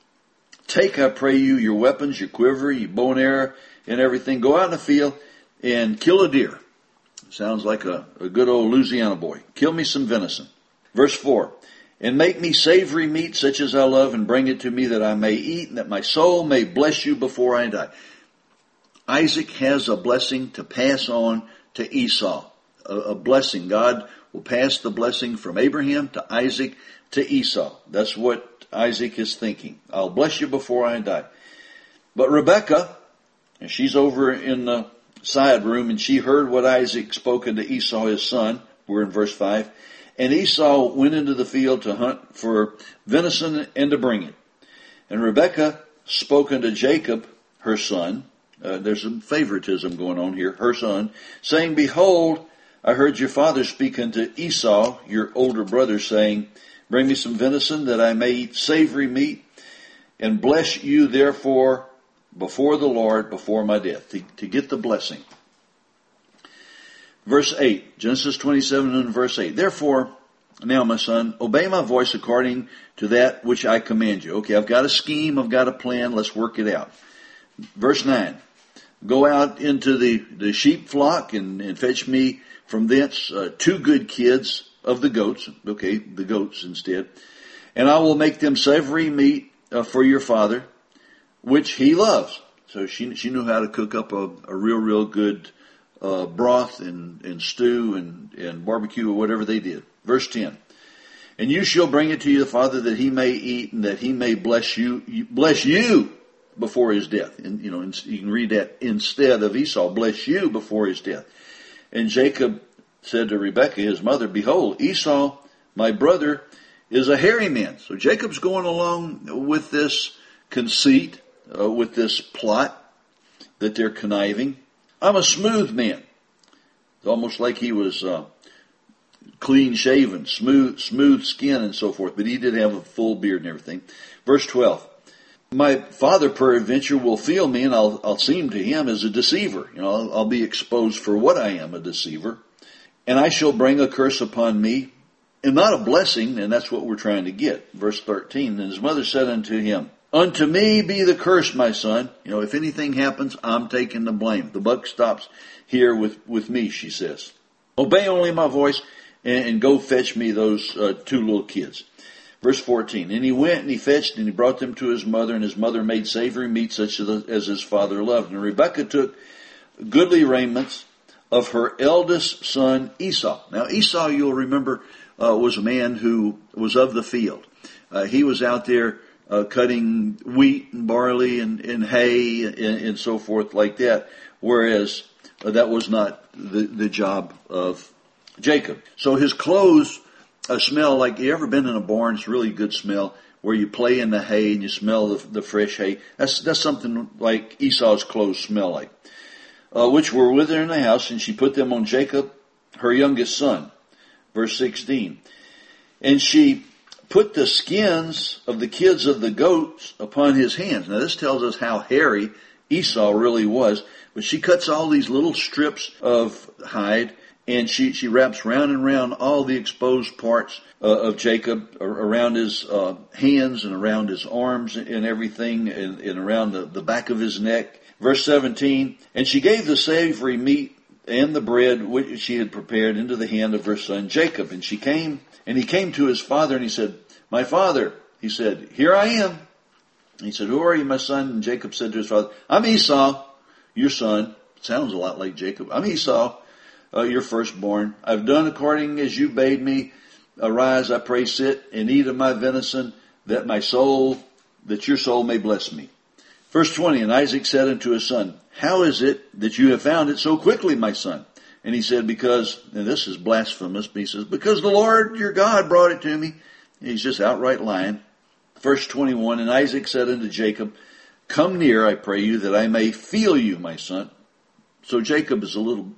take, I pray you, your weapons, your quiver, your bow and arrow, and everything. Go out in the field and kill a deer. Sounds like a good old Louisiana boy. Kill me some venison. Verse 4. And make me savory meat such as I love, and bring it to me that I may eat, and that my soul may bless you before I die. Isaac has a blessing to pass on to Esau. A blessing. God will pass the blessing from Abraham to Isaac to Esau. That's what Isaac is thinking. I'll bless you before I die. But Rebekah, and she's over in the side room, and she heard what Isaac spoke unto Esau his son. We're in verse 5. And Esau went into the field to hunt for venison and to bring it. And Rebekah spoke unto Jacob, her son. There's some favoritism going on here. Her son, saying, Behold, I heard your father speak unto Esau, your older brother, saying, Bring me some venison that I may eat savory meat, and bless you therefore before the Lord before my death, to get the blessing. Verse 8, Genesis 27 and verse 8. Therefore, now my son, obey my voice according to that which I command you. Okay, I've got a scheme, I've got a plan, let's work it out. Verse 9, go out into the sheep flock and fetch me from thence 2 good kids of the goats. Okay, the goats instead. And I will make them savory meat for your father, which he loves. So she knew how to cook up a real good broth and stew and barbecue or whatever they did. Verse 10. And you shall bring it to your father that he may eat and that he may bless you before his death. And you can read that instead of Esau, bless you before his death. And Jacob said to Rebekah, his mother, Behold, Esau, my brother, is a hairy man. So Jacob's going along with this conceit, with this plot that they're conniving. I'm a smooth man. It's almost like he was clean shaven, smooth skin and so forth, but he did have a full beard and everything. Verse 12. My father peradventure will feel me, and I'll seem to him as a deceiver. I'll be exposed for what I am, a deceiver. And I shall bring a curse upon me, and not a blessing, and that's what we're trying to get. Verse 13, and his mother said unto him, Unto me be the curse, my son. If anything happens, I'm taking the blame. The buck stops here with me, she says. Obey only my voice, and go fetch me those 2 little kids. Verse 14, and he went and he fetched and he brought them to his mother, and his mother made savory meat such as his father loved. And Rebekah took goodly raiments of her eldest son Esau. Now Esau, you'll remember, was a man who was of the field. He was out there cutting wheat and barley and hay and so forth like that, whereas that was not the job of Jacob. So his clothes smell like, you ever been in a barn? It's a really good smell where you play in the hay and you smell the fresh hay. That's something like Esau's clothes smell like. Which were with her in the house, and she put them on Jacob, her youngest son. Verse 16. And she put the skins of the kids of the goats upon his hands. Now this tells us how hairy Esau really was. But she cuts all these little strips of hide, and she wraps round and round all the exposed parts of Jacob, around his hands and around his arms and everything, and around the back of his neck. Verse 17, and she gave the savory meat and the bread which she had prepared into the hand of her son Jacob. And he came to his father, and he said, My father. He said, Here I am. And he said, Who are you, my son? And Jacob said to his father, I'm Esau, your son. Sounds a lot like Jacob. I'm Esau, your firstborn. I've done according as you bade me. Arise, I pray, sit and eat of my venison, that your soul may bless me. Verse 20, and Isaac said unto his son, How is it that you have found it so quickly, my son? And he said, Because, and this is blasphemous, but he says, Because the Lord your God brought it to me. And he's just outright lying. Verse 21, and Isaac said unto Jacob, Come near, I pray you, that I may feel you, my son. So Isaac is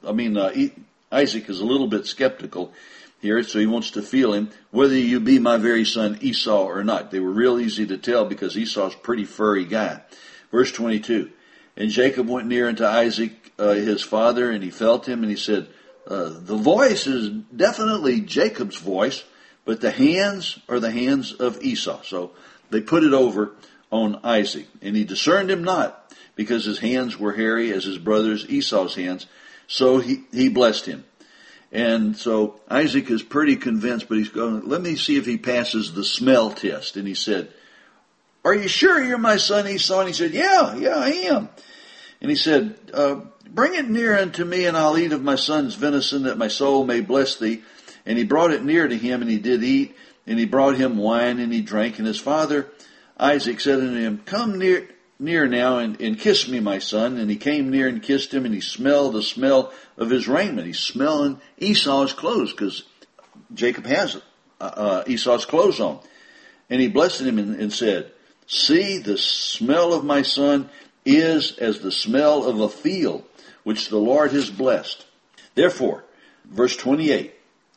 a little bit skeptical here, so he wants to feel him, whether you be my very son Esau or not. They were real easy to tell because Esau's a pretty furry guy. Verse 22, and Jacob went near unto Isaac, his father, and he felt him, and he said, the voice is definitely Jacob's voice, but the hands are the hands of Esau. So they put it over on Isaac, and he discerned him not, because his hands were hairy as his brother's Esau's hands. So he blessed him. And so Isaac is pretty convinced, but he's going, let me see if he passes the smell test. And he said, are you sure you're my son Esau? And he said, yeah, I am. And he said, bring it near unto me, and I'll eat of my son's venison, that my soul may bless thee. And he brought it near to him, and he did eat. And he brought him wine, and he drank. And his father Isaac said unto him, come near now, and kiss me, my son. And he came near and kissed him, and he smelled the smell of his raiment. He's smelling Esau's clothes, because Jacob has Esau's clothes on. And he blessed him and said, see, the smell of my son is as the smell of a field, which the Lord has blessed. Therefore, verse 28,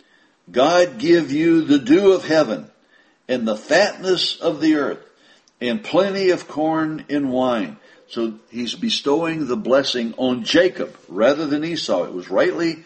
God give you the dew of heaven, and the fatness of the earth, and plenty of corn and wine. So he's bestowing the blessing on Jacob rather than Esau. It was rightly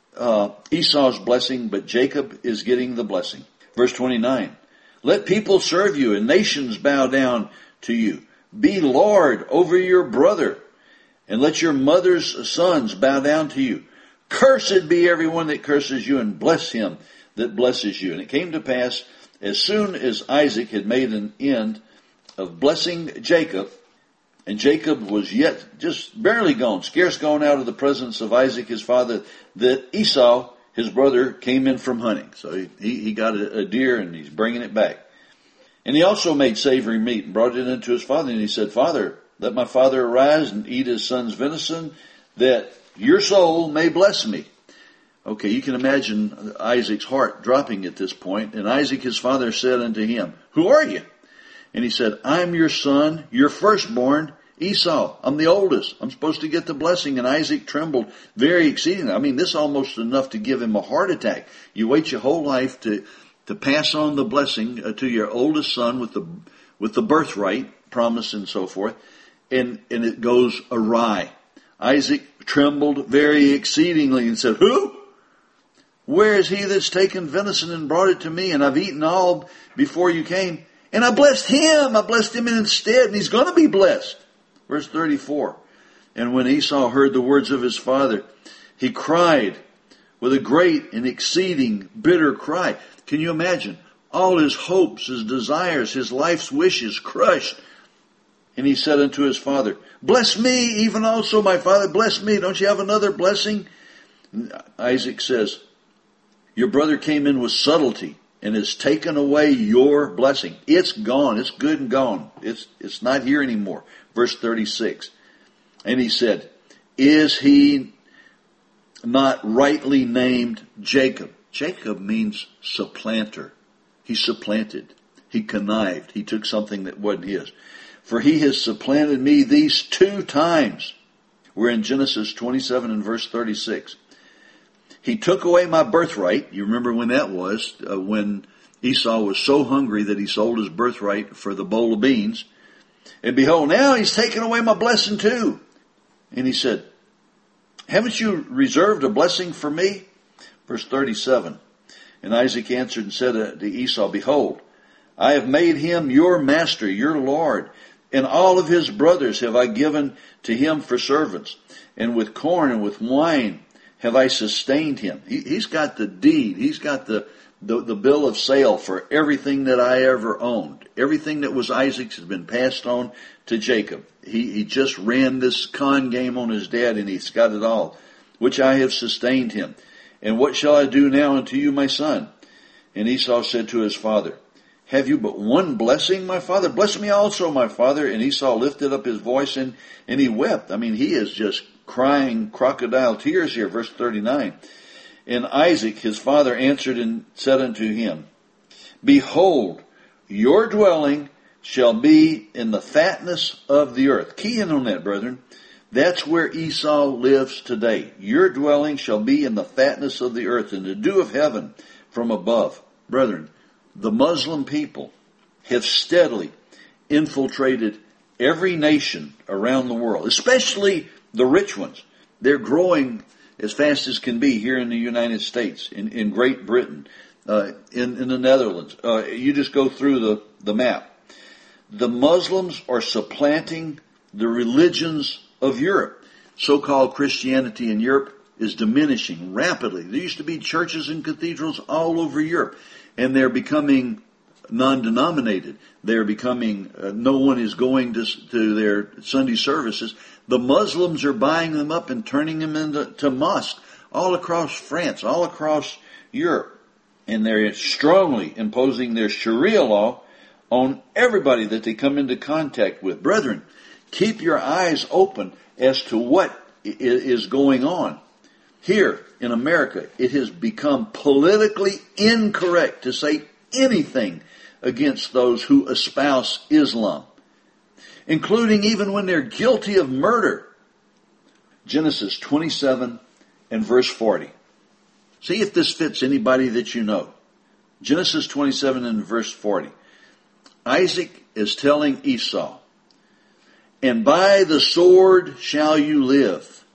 Esau's blessing, but Jacob is getting the blessing. Verse 29, let people serve you, and nations bow down to you. Be Lord over your brother, and let your mother's sons bow down to you. Cursed be everyone that curses you, and bless him that blesses you. And it came to pass, as soon as Isaac had made an end of blessing Jacob, and Jacob was yet just barely gone, scarce gone out of the presence of Isaac his father, that Esau, his brother, came in from hunting. So he got a deer, and he's bringing it back. And he also made savory meat and brought it into his father. And he said, Father, let my father arise and eat his son's venison, that your soul may bless me. Okay, you can imagine Isaac's heart dropping at this point. And Isaac his father said unto him, who are you? And he said, I'm your son, your firstborn, Esau. I'm the oldest. I'm supposed to get the blessing. And Isaac trembled very exceedingly. I mean, this is almost enough to give him a heart attack. You wait your whole life to pass on the blessing to your oldest son with the birthright promise and so forth, and it goes awry. Isaac trembled very exceedingly and said, who? Where is he that's taken venison and brought it to me? And I've eaten all before you came. And I blessed him instead, and he's going to be blessed. Verse 34, and when Esau heard the words of his father, he cried with a great and exceeding bitter cry. Can you imagine? All his hopes, his desires, his life's wishes crushed. And he said unto his father, bless me, even also my father, bless me. Don't you have another blessing? And Isaac says, your brother came in with subtlety and has taken away your blessing. It's gone. It's good and gone. It's not here anymore. Verse 36. And he said, is he not rightly named Jacob? Jacob means supplanter. He supplanted. He connived. He took something that wasn't his. For he has supplanted me these 2 times. We're in Genesis 27 and verse 36. He took away my birthright. You remember when that was, when Esau was so hungry that he sold his birthright for the bowl of beans. And behold, now he's taken away my blessing too. And he said, haven't you reserved a blessing for me? Verse 37, and Isaac answered and said to Esau, behold, I have made him your master, your Lord, and all of his brothers have I given to him for servants, and with corn and with wine have I sustained him. He's got the deed, he's got the bill of sale for everything that I ever owned. Everything that was Isaac's has been passed on to Jacob. He just ran this con game on his dad, and he's got it all, which I have sustained him. And what shall I do now unto you, my son? And Esau said to his father, have you but one blessing, my father? Bless me also, my father. And Esau lifted up his voice and he wept. I mean, he is just crying crocodile tears here. Verse 39. And Isaac, his father, answered and said unto him, behold, your dwelling shall be in the fatness of the earth. Key in on that, brethren. That's where Esau lives today. Your dwelling shall be in the fatness of the earth, and the dew of heaven from above. Brethren, the Muslim people have steadily infiltrated every nation around the world, especially the rich ones. They're growing as fast as can be here in the United States, in Great Britain, in the Netherlands. You just go through the map. The Muslims are supplanting the religions of Europe. So-called Christianity in Europe is diminishing rapidly. There used to be churches and cathedrals all over Europe, and they're becoming non-denominated. They're becoming, no one is going to their Sunday services. The Muslims are buying them up and turning them into mosques all across France, all across Europe. And they're strongly imposing their Sharia law on everybody that they come into contact with. Brethren, keep your eyes open as to what is going on. Here in America, it has become politically incorrect to say anything against those who espouse Islam, including even when they're guilty of murder. Genesis 27 and verse 40. See if this fits anybody that you know. Genesis 27 and verse 40. Isaac is telling Esau, "And by the sword shall you live,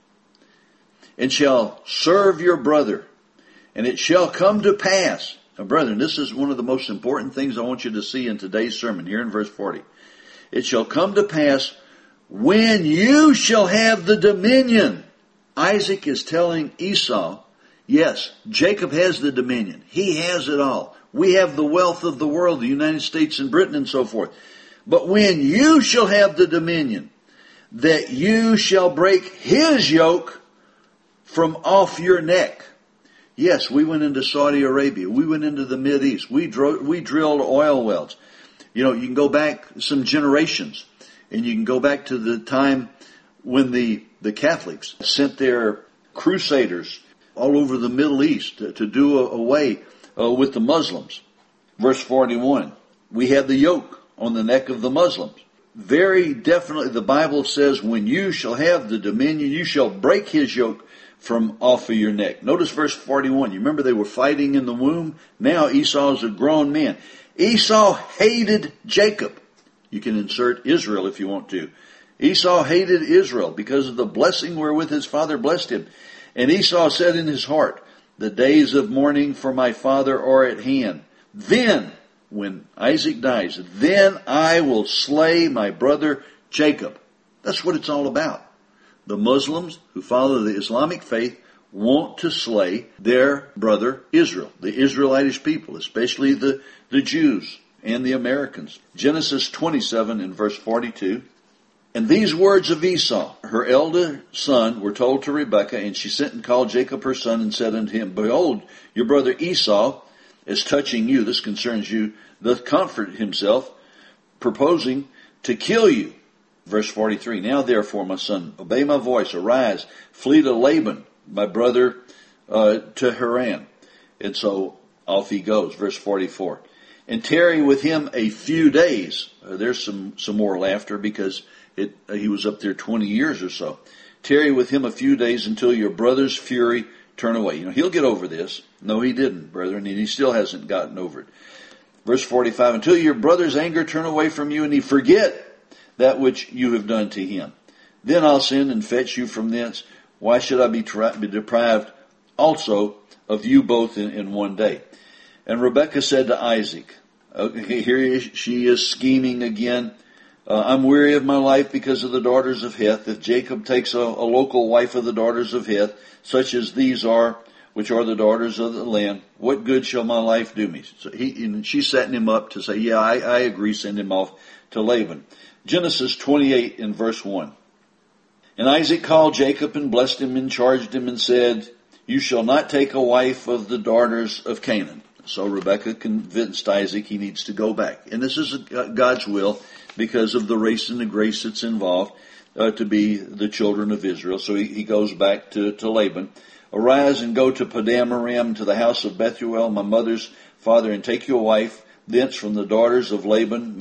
and shall serve your brother, and it shall come to pass." Now, brethren, this is one of the most important things I want you to see in today's sermon, here in verse 40. "It shall come to pass when you shall have the dominion." Isaac is telling Esau, yes, Jacob has the dominion. He has it all. We have the wealth of the world, the United States and Britain and so forth. But when you shall have the dominion, that you shall break his yoke from off your neck. Yes, we went into Saudi Arabia. We went into the Mideast. We drilled oil wells. You know, you can go back some generations, and you can go back to the time when the Catholics sent their crusaders all over the Middle East to do away with the Muslims. Verse 41, we have the yoke on the neck of the Muslims. Very definitely the Bible says, when you shall have the dominion, you shall break his yoke from off of your neck. Notice verse 41. You remember they were fighting in the womb? Now Esau is a grown man. Esau hated Jacob. You can insert Israel if you want to. Esau hated Israel because of the blessing wherewith his father blessed him. And Esau said in his heart, "The days of mourning for my father are at hand. Then, when Isaac dies, then I will slay my brother Jacob." That's what it's all about. The Muslims who follow the Islamic faith want to slay their brother Israel, the Israelitish people, especially the Jews and the Americans. Genesis 27 and verse 42. "And these words of Esau, her elder son, were told to Rebekah, and she sent and called Jacob her son, and said unto him, Behold, your brother Esau is touching you," this concerns you, "doth comfort himself, purposing to kill you." Verse 43, "Now therefore, my son, obey my voice, arise, flee to Laban, my brother, to Haran." And so off he goes. Verse 44, "And tarry with him a few days." There's some more laughter because he was up there 20 years or so. "Tarry with him a few days until your brother's fury turn away." You know, he'll get over this. No, he didn't, brethren, and he still hasn't gotten over it. Verse 45, "Until your brother's anger turn away from you, and he forget that which you have done to him. Then I'll send and fetch you from thence. Why should I be deprived also of you both in one day?" And Rebekah said to Isaac, okay, here she is scheming again. "I'm weary of my life because of the daughters of Heth. If Jacob takes a local wife of the daughters of Heth, such as these are, which are the daughters of the land, what good shall my life do me?" So she's setting him up to say, yeah, I agree, send him off to Laban. Genesis 28 in verse 1. "And Isaac called Jacob and blessed him and charged him and said, You shall not take a wife of the daughters of Canaan." So Rebekah convinced Isaac he needs to go back. And this is God's will because of the race and the grace that's involved to be the children of Israel. So he goes back to Laban. "Arise and go to Padan Aram, to the house of Bethuel, my mother's father, and take your wife thence from the daughters of Laban,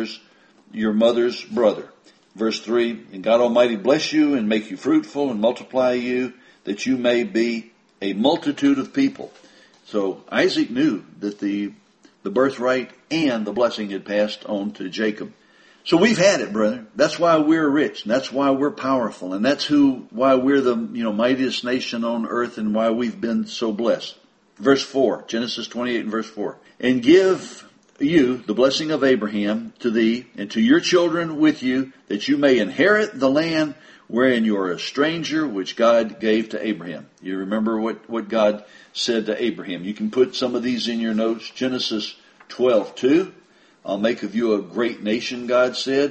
your mother's brother." Verse 3, "And God Almighty bless you and make you fruitful and multiply you, that you may be a multitude of people." So Isaac knew that the birthright and the blessing had passed on to Jacob. So we've had it, brother. That's why we're rich, and that's why we're powerful, and that's why we're the mightiest nation on earth, and why we've been so blessed. Verse 4, Genesis 28 and verse 4. "And give you the blessing of Abraham to thee and to your children with you, that you may inherit the land wherein you are a stranger, which God gave to Abraham. You remember what God said to Abraham. You can put some of these in your notes. Genesis 12:2. I'll make of you a great nation, God said.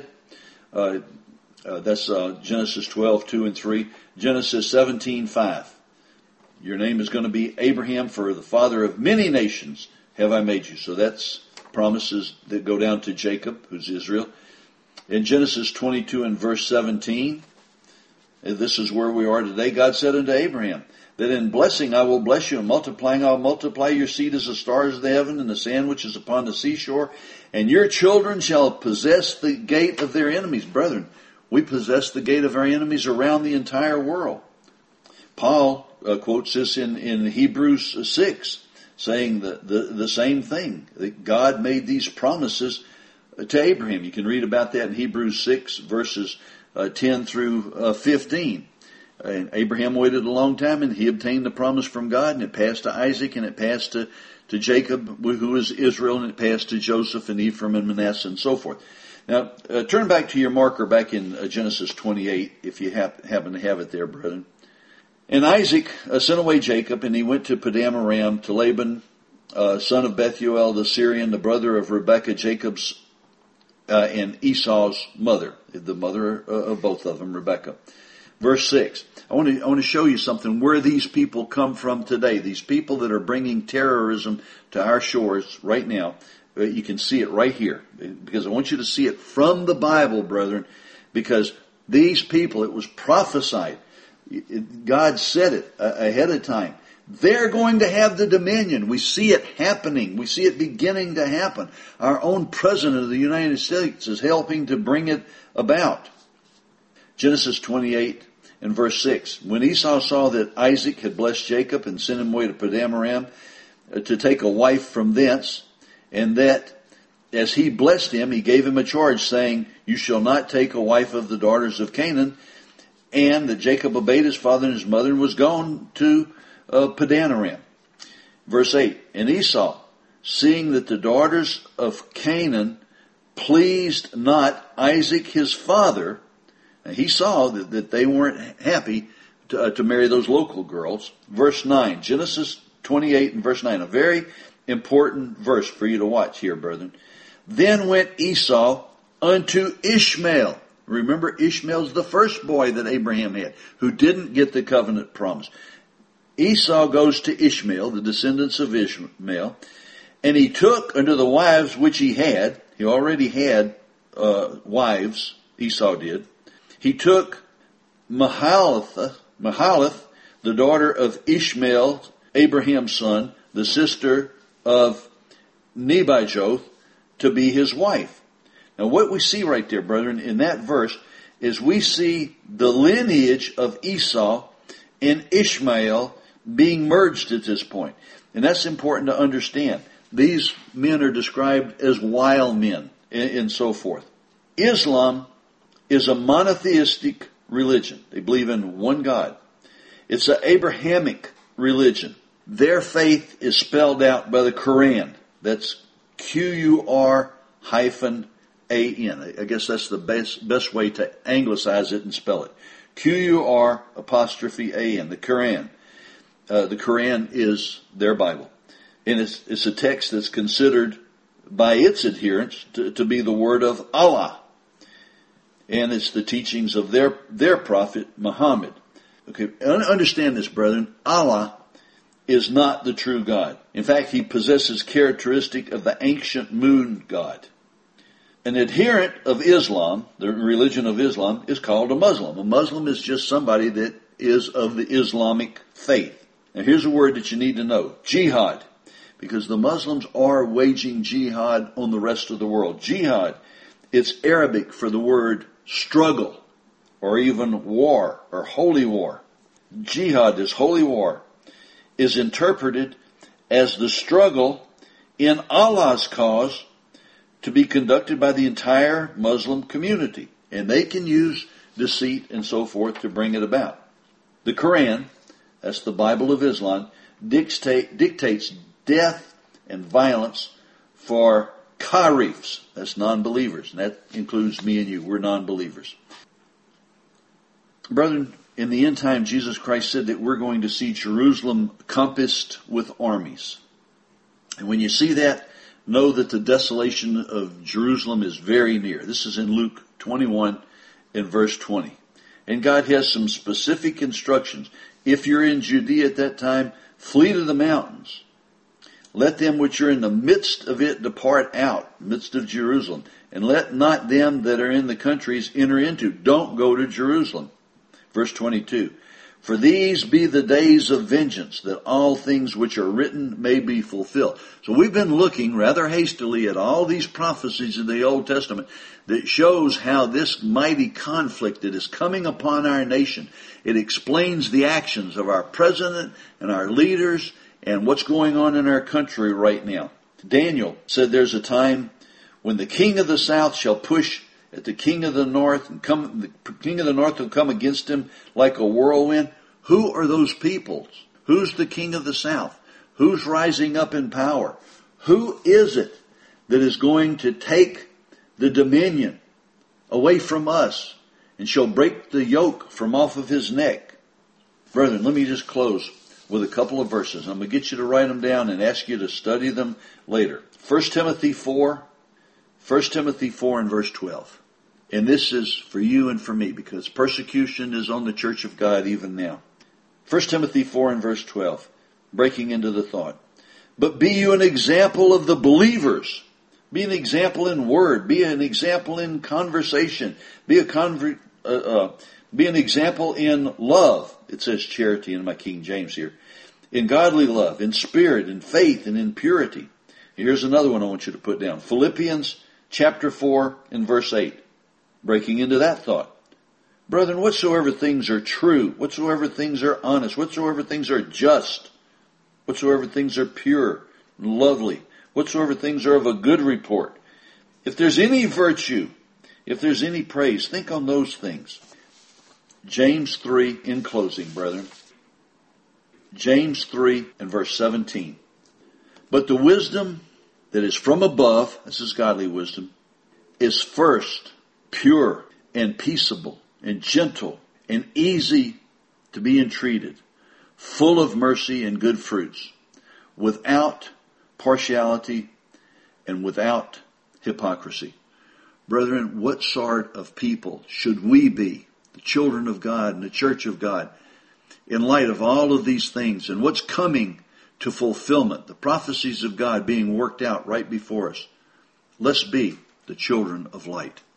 That's Genesis 12:2 and 3. Genesis 17:5. Your name is going to be Abraham, for the father of many nations have I made you. So that's promises that go down to Jacob, who's Israel. In Genesis 22 and verse 17, this is where we are today. God said unto Abraham, that in blessing I will bless you, and multiplying I will multiply your seed as the stars of the heaven and the sand which is upon the seashore. And your children shall possess the gate of their enemies. Brethren, we possess the gate of our enemies around the entire world. Paul quotes this in Hebrews 6, saying the same thing, that God made these promises to Abraham. You can read about that in Hebrews 6, verses 10 through 15. And Abraham waited a long time, and he obtained the promise from God, and it passed to Isaac, and it passed to Jacob, who is Israel, and it passed to Joseph and Ephraim and Manasseh and so forth. Now, turn back to your marker back in Genesis 28, if you happen to have it there, brethren. And Isaac sent away Jacob, and he went to Padan Aram, to Laban, son of Bethuel the Syrian, the brother of Rebekah, Jacob's and Esau's mother, the mother of both of them, Rebekah. Verse 6. I want to show you something, where these people come from today. These people that are bringing terrorism to our shores right now. You can see it right here, because I want you to see it from the Bible, brethren, because these people, it was prophesied. God said it ahead of time. They're going to have the dominion. We see it happening. We see it beginning to happen. Our own President of the United States is helping to bring it about. Genesis 28 and verse 6. When Esau saw that Isaac had blessed Jacob and sent him away to Padan Aram to take a wife from thence, and that as he blessed him, he gave him a charge, saying, you shall not take a wife of the daughters of Canaan, and that Jacob obeyed his father and his mother and was gone to Padan Aram. Verse 8. And Esau, seeing that the daughters of Canaan pleased not Isaac his father, he saw that they weren't happy to marry those local girls. Verse 9, Genesis 28 and verse 9, a very important verse for you to watch here, brethren. Then went Esau unto Ishmael. Remember, Ishmael's the first boy that Abraham had, who didn't get the covenant promise. Esau goes to Ishmael, the descendants of Ishmael, and he took unto the wives which he had. He already had wives, Esau did. He took Mahalath, the daughter of Ishmael, Abraham's son, the sister of Nebajoth, to be his wife. Now what we see right there, brethren, in that verse, is we see the lineage of Esau and Ishmael being merged at this point. And that's important to understand. These men are described as wild men and so forth. Islam is a monotheistic religion. They believe in one God. It's an Abrahamic religion. Their faith is spelled out by the Quran. That's Qur-an. I guess that's the best way to anglicize it and spell it. Qur apostrophe an, the Quran. The Quran is their Bible. And it's a text that's considered by its adherents to be the word of Allah. And it's the teachings of their prophet, Muhammad. Okay, understand this, brethren. Allah is not the true God. In fact, he possesses characteristic of the ancient moon god. An adherent of Islam, the religion of Islam, is called a Muslim. A Muslim is just somebody that is of the Islamic faith. Now here's a word that you need to know. Jihad. Because the Muslims are waging jihad on the rest of the world. Jihad, it's Arabic for the word struggle, or even war, or holy war. Jihad, this holy war, is interpreted as the struggle in Allah's cause to be conducted by the entire Muslim community. And they can use deceit and so forth to bring it about. The Quran, that's the Bible of Islam, dictates death and violence for Charifs, that's non-believers, and that includes me and you. We're non-believers. Brethren, in the end time, Jesus Christ said that we're going to see Jerusalem compassed with armies. And when you see that, know that the desolation of Jerusalem is very near. This is in Luke 21 and verse 20. And God has some specific instructions. If you're in Judea at that time, flee to the mountains. Let them which are in the midst of it depart out, midst of Jerusalem. And let not them that are in the countries enter into. Don't go to Jerusalem. Verse 22. For these be the days of vengeance, that all things which are written may be fulfilled. So we've been looking rather hastily at all these prophecies in the Old Testament that shows how this mighty conflict that is coming upon our nation. It explains the actions of our president and our leaders and what's going on in our country right now. Daniel said there's a time when the king of the south shall push at the king of the north, and the king of the north will come against him like a whirlwind. Who are those peoples? Who's the king of the south? Who's rising up in power? Who is it that is going to take the dominion away from us and shall break the yoke from off of his neck? Brethren, let me just close with a couple of verses. I'm going to get you to write them down and ask you to study them later. 1 Timothy 4 and verse 12. And this is for you and for me, because persecution is on the church of God even now. 1 Timothy 4 and verse 12, breaking into the thought. But be you an example of the believers. Be an example in word. Be an example in conversation. Be an example in love. It says charity in my King James here. In godly love, in spirit, in faith, and in purity. Here's another one I want you to put down. Philippians chapter 4 and verse 8. Breaking into that thought. Brethren, whatsoever things are true, whatsoever things are honest, whatsoever things are just, whatsoever things are pure, lovely, whatsoever things are of a good report. If there's any virtue, if there's any praise, think on those things. James 3 in closing, brethren. James 3 and verse 17. But the wisdom that is from above, this is godly wisdom, is first pure and peaceable and gentle and easy to be entreated, full of mercy and good fruits, without partiality and without hypocrisy. Brethren, what sort of people should we be, the children of God and the church of God, in light of all of these things and what's coming to fulfillment, the prophecies of God being worked out right before us? Let's be the children of light.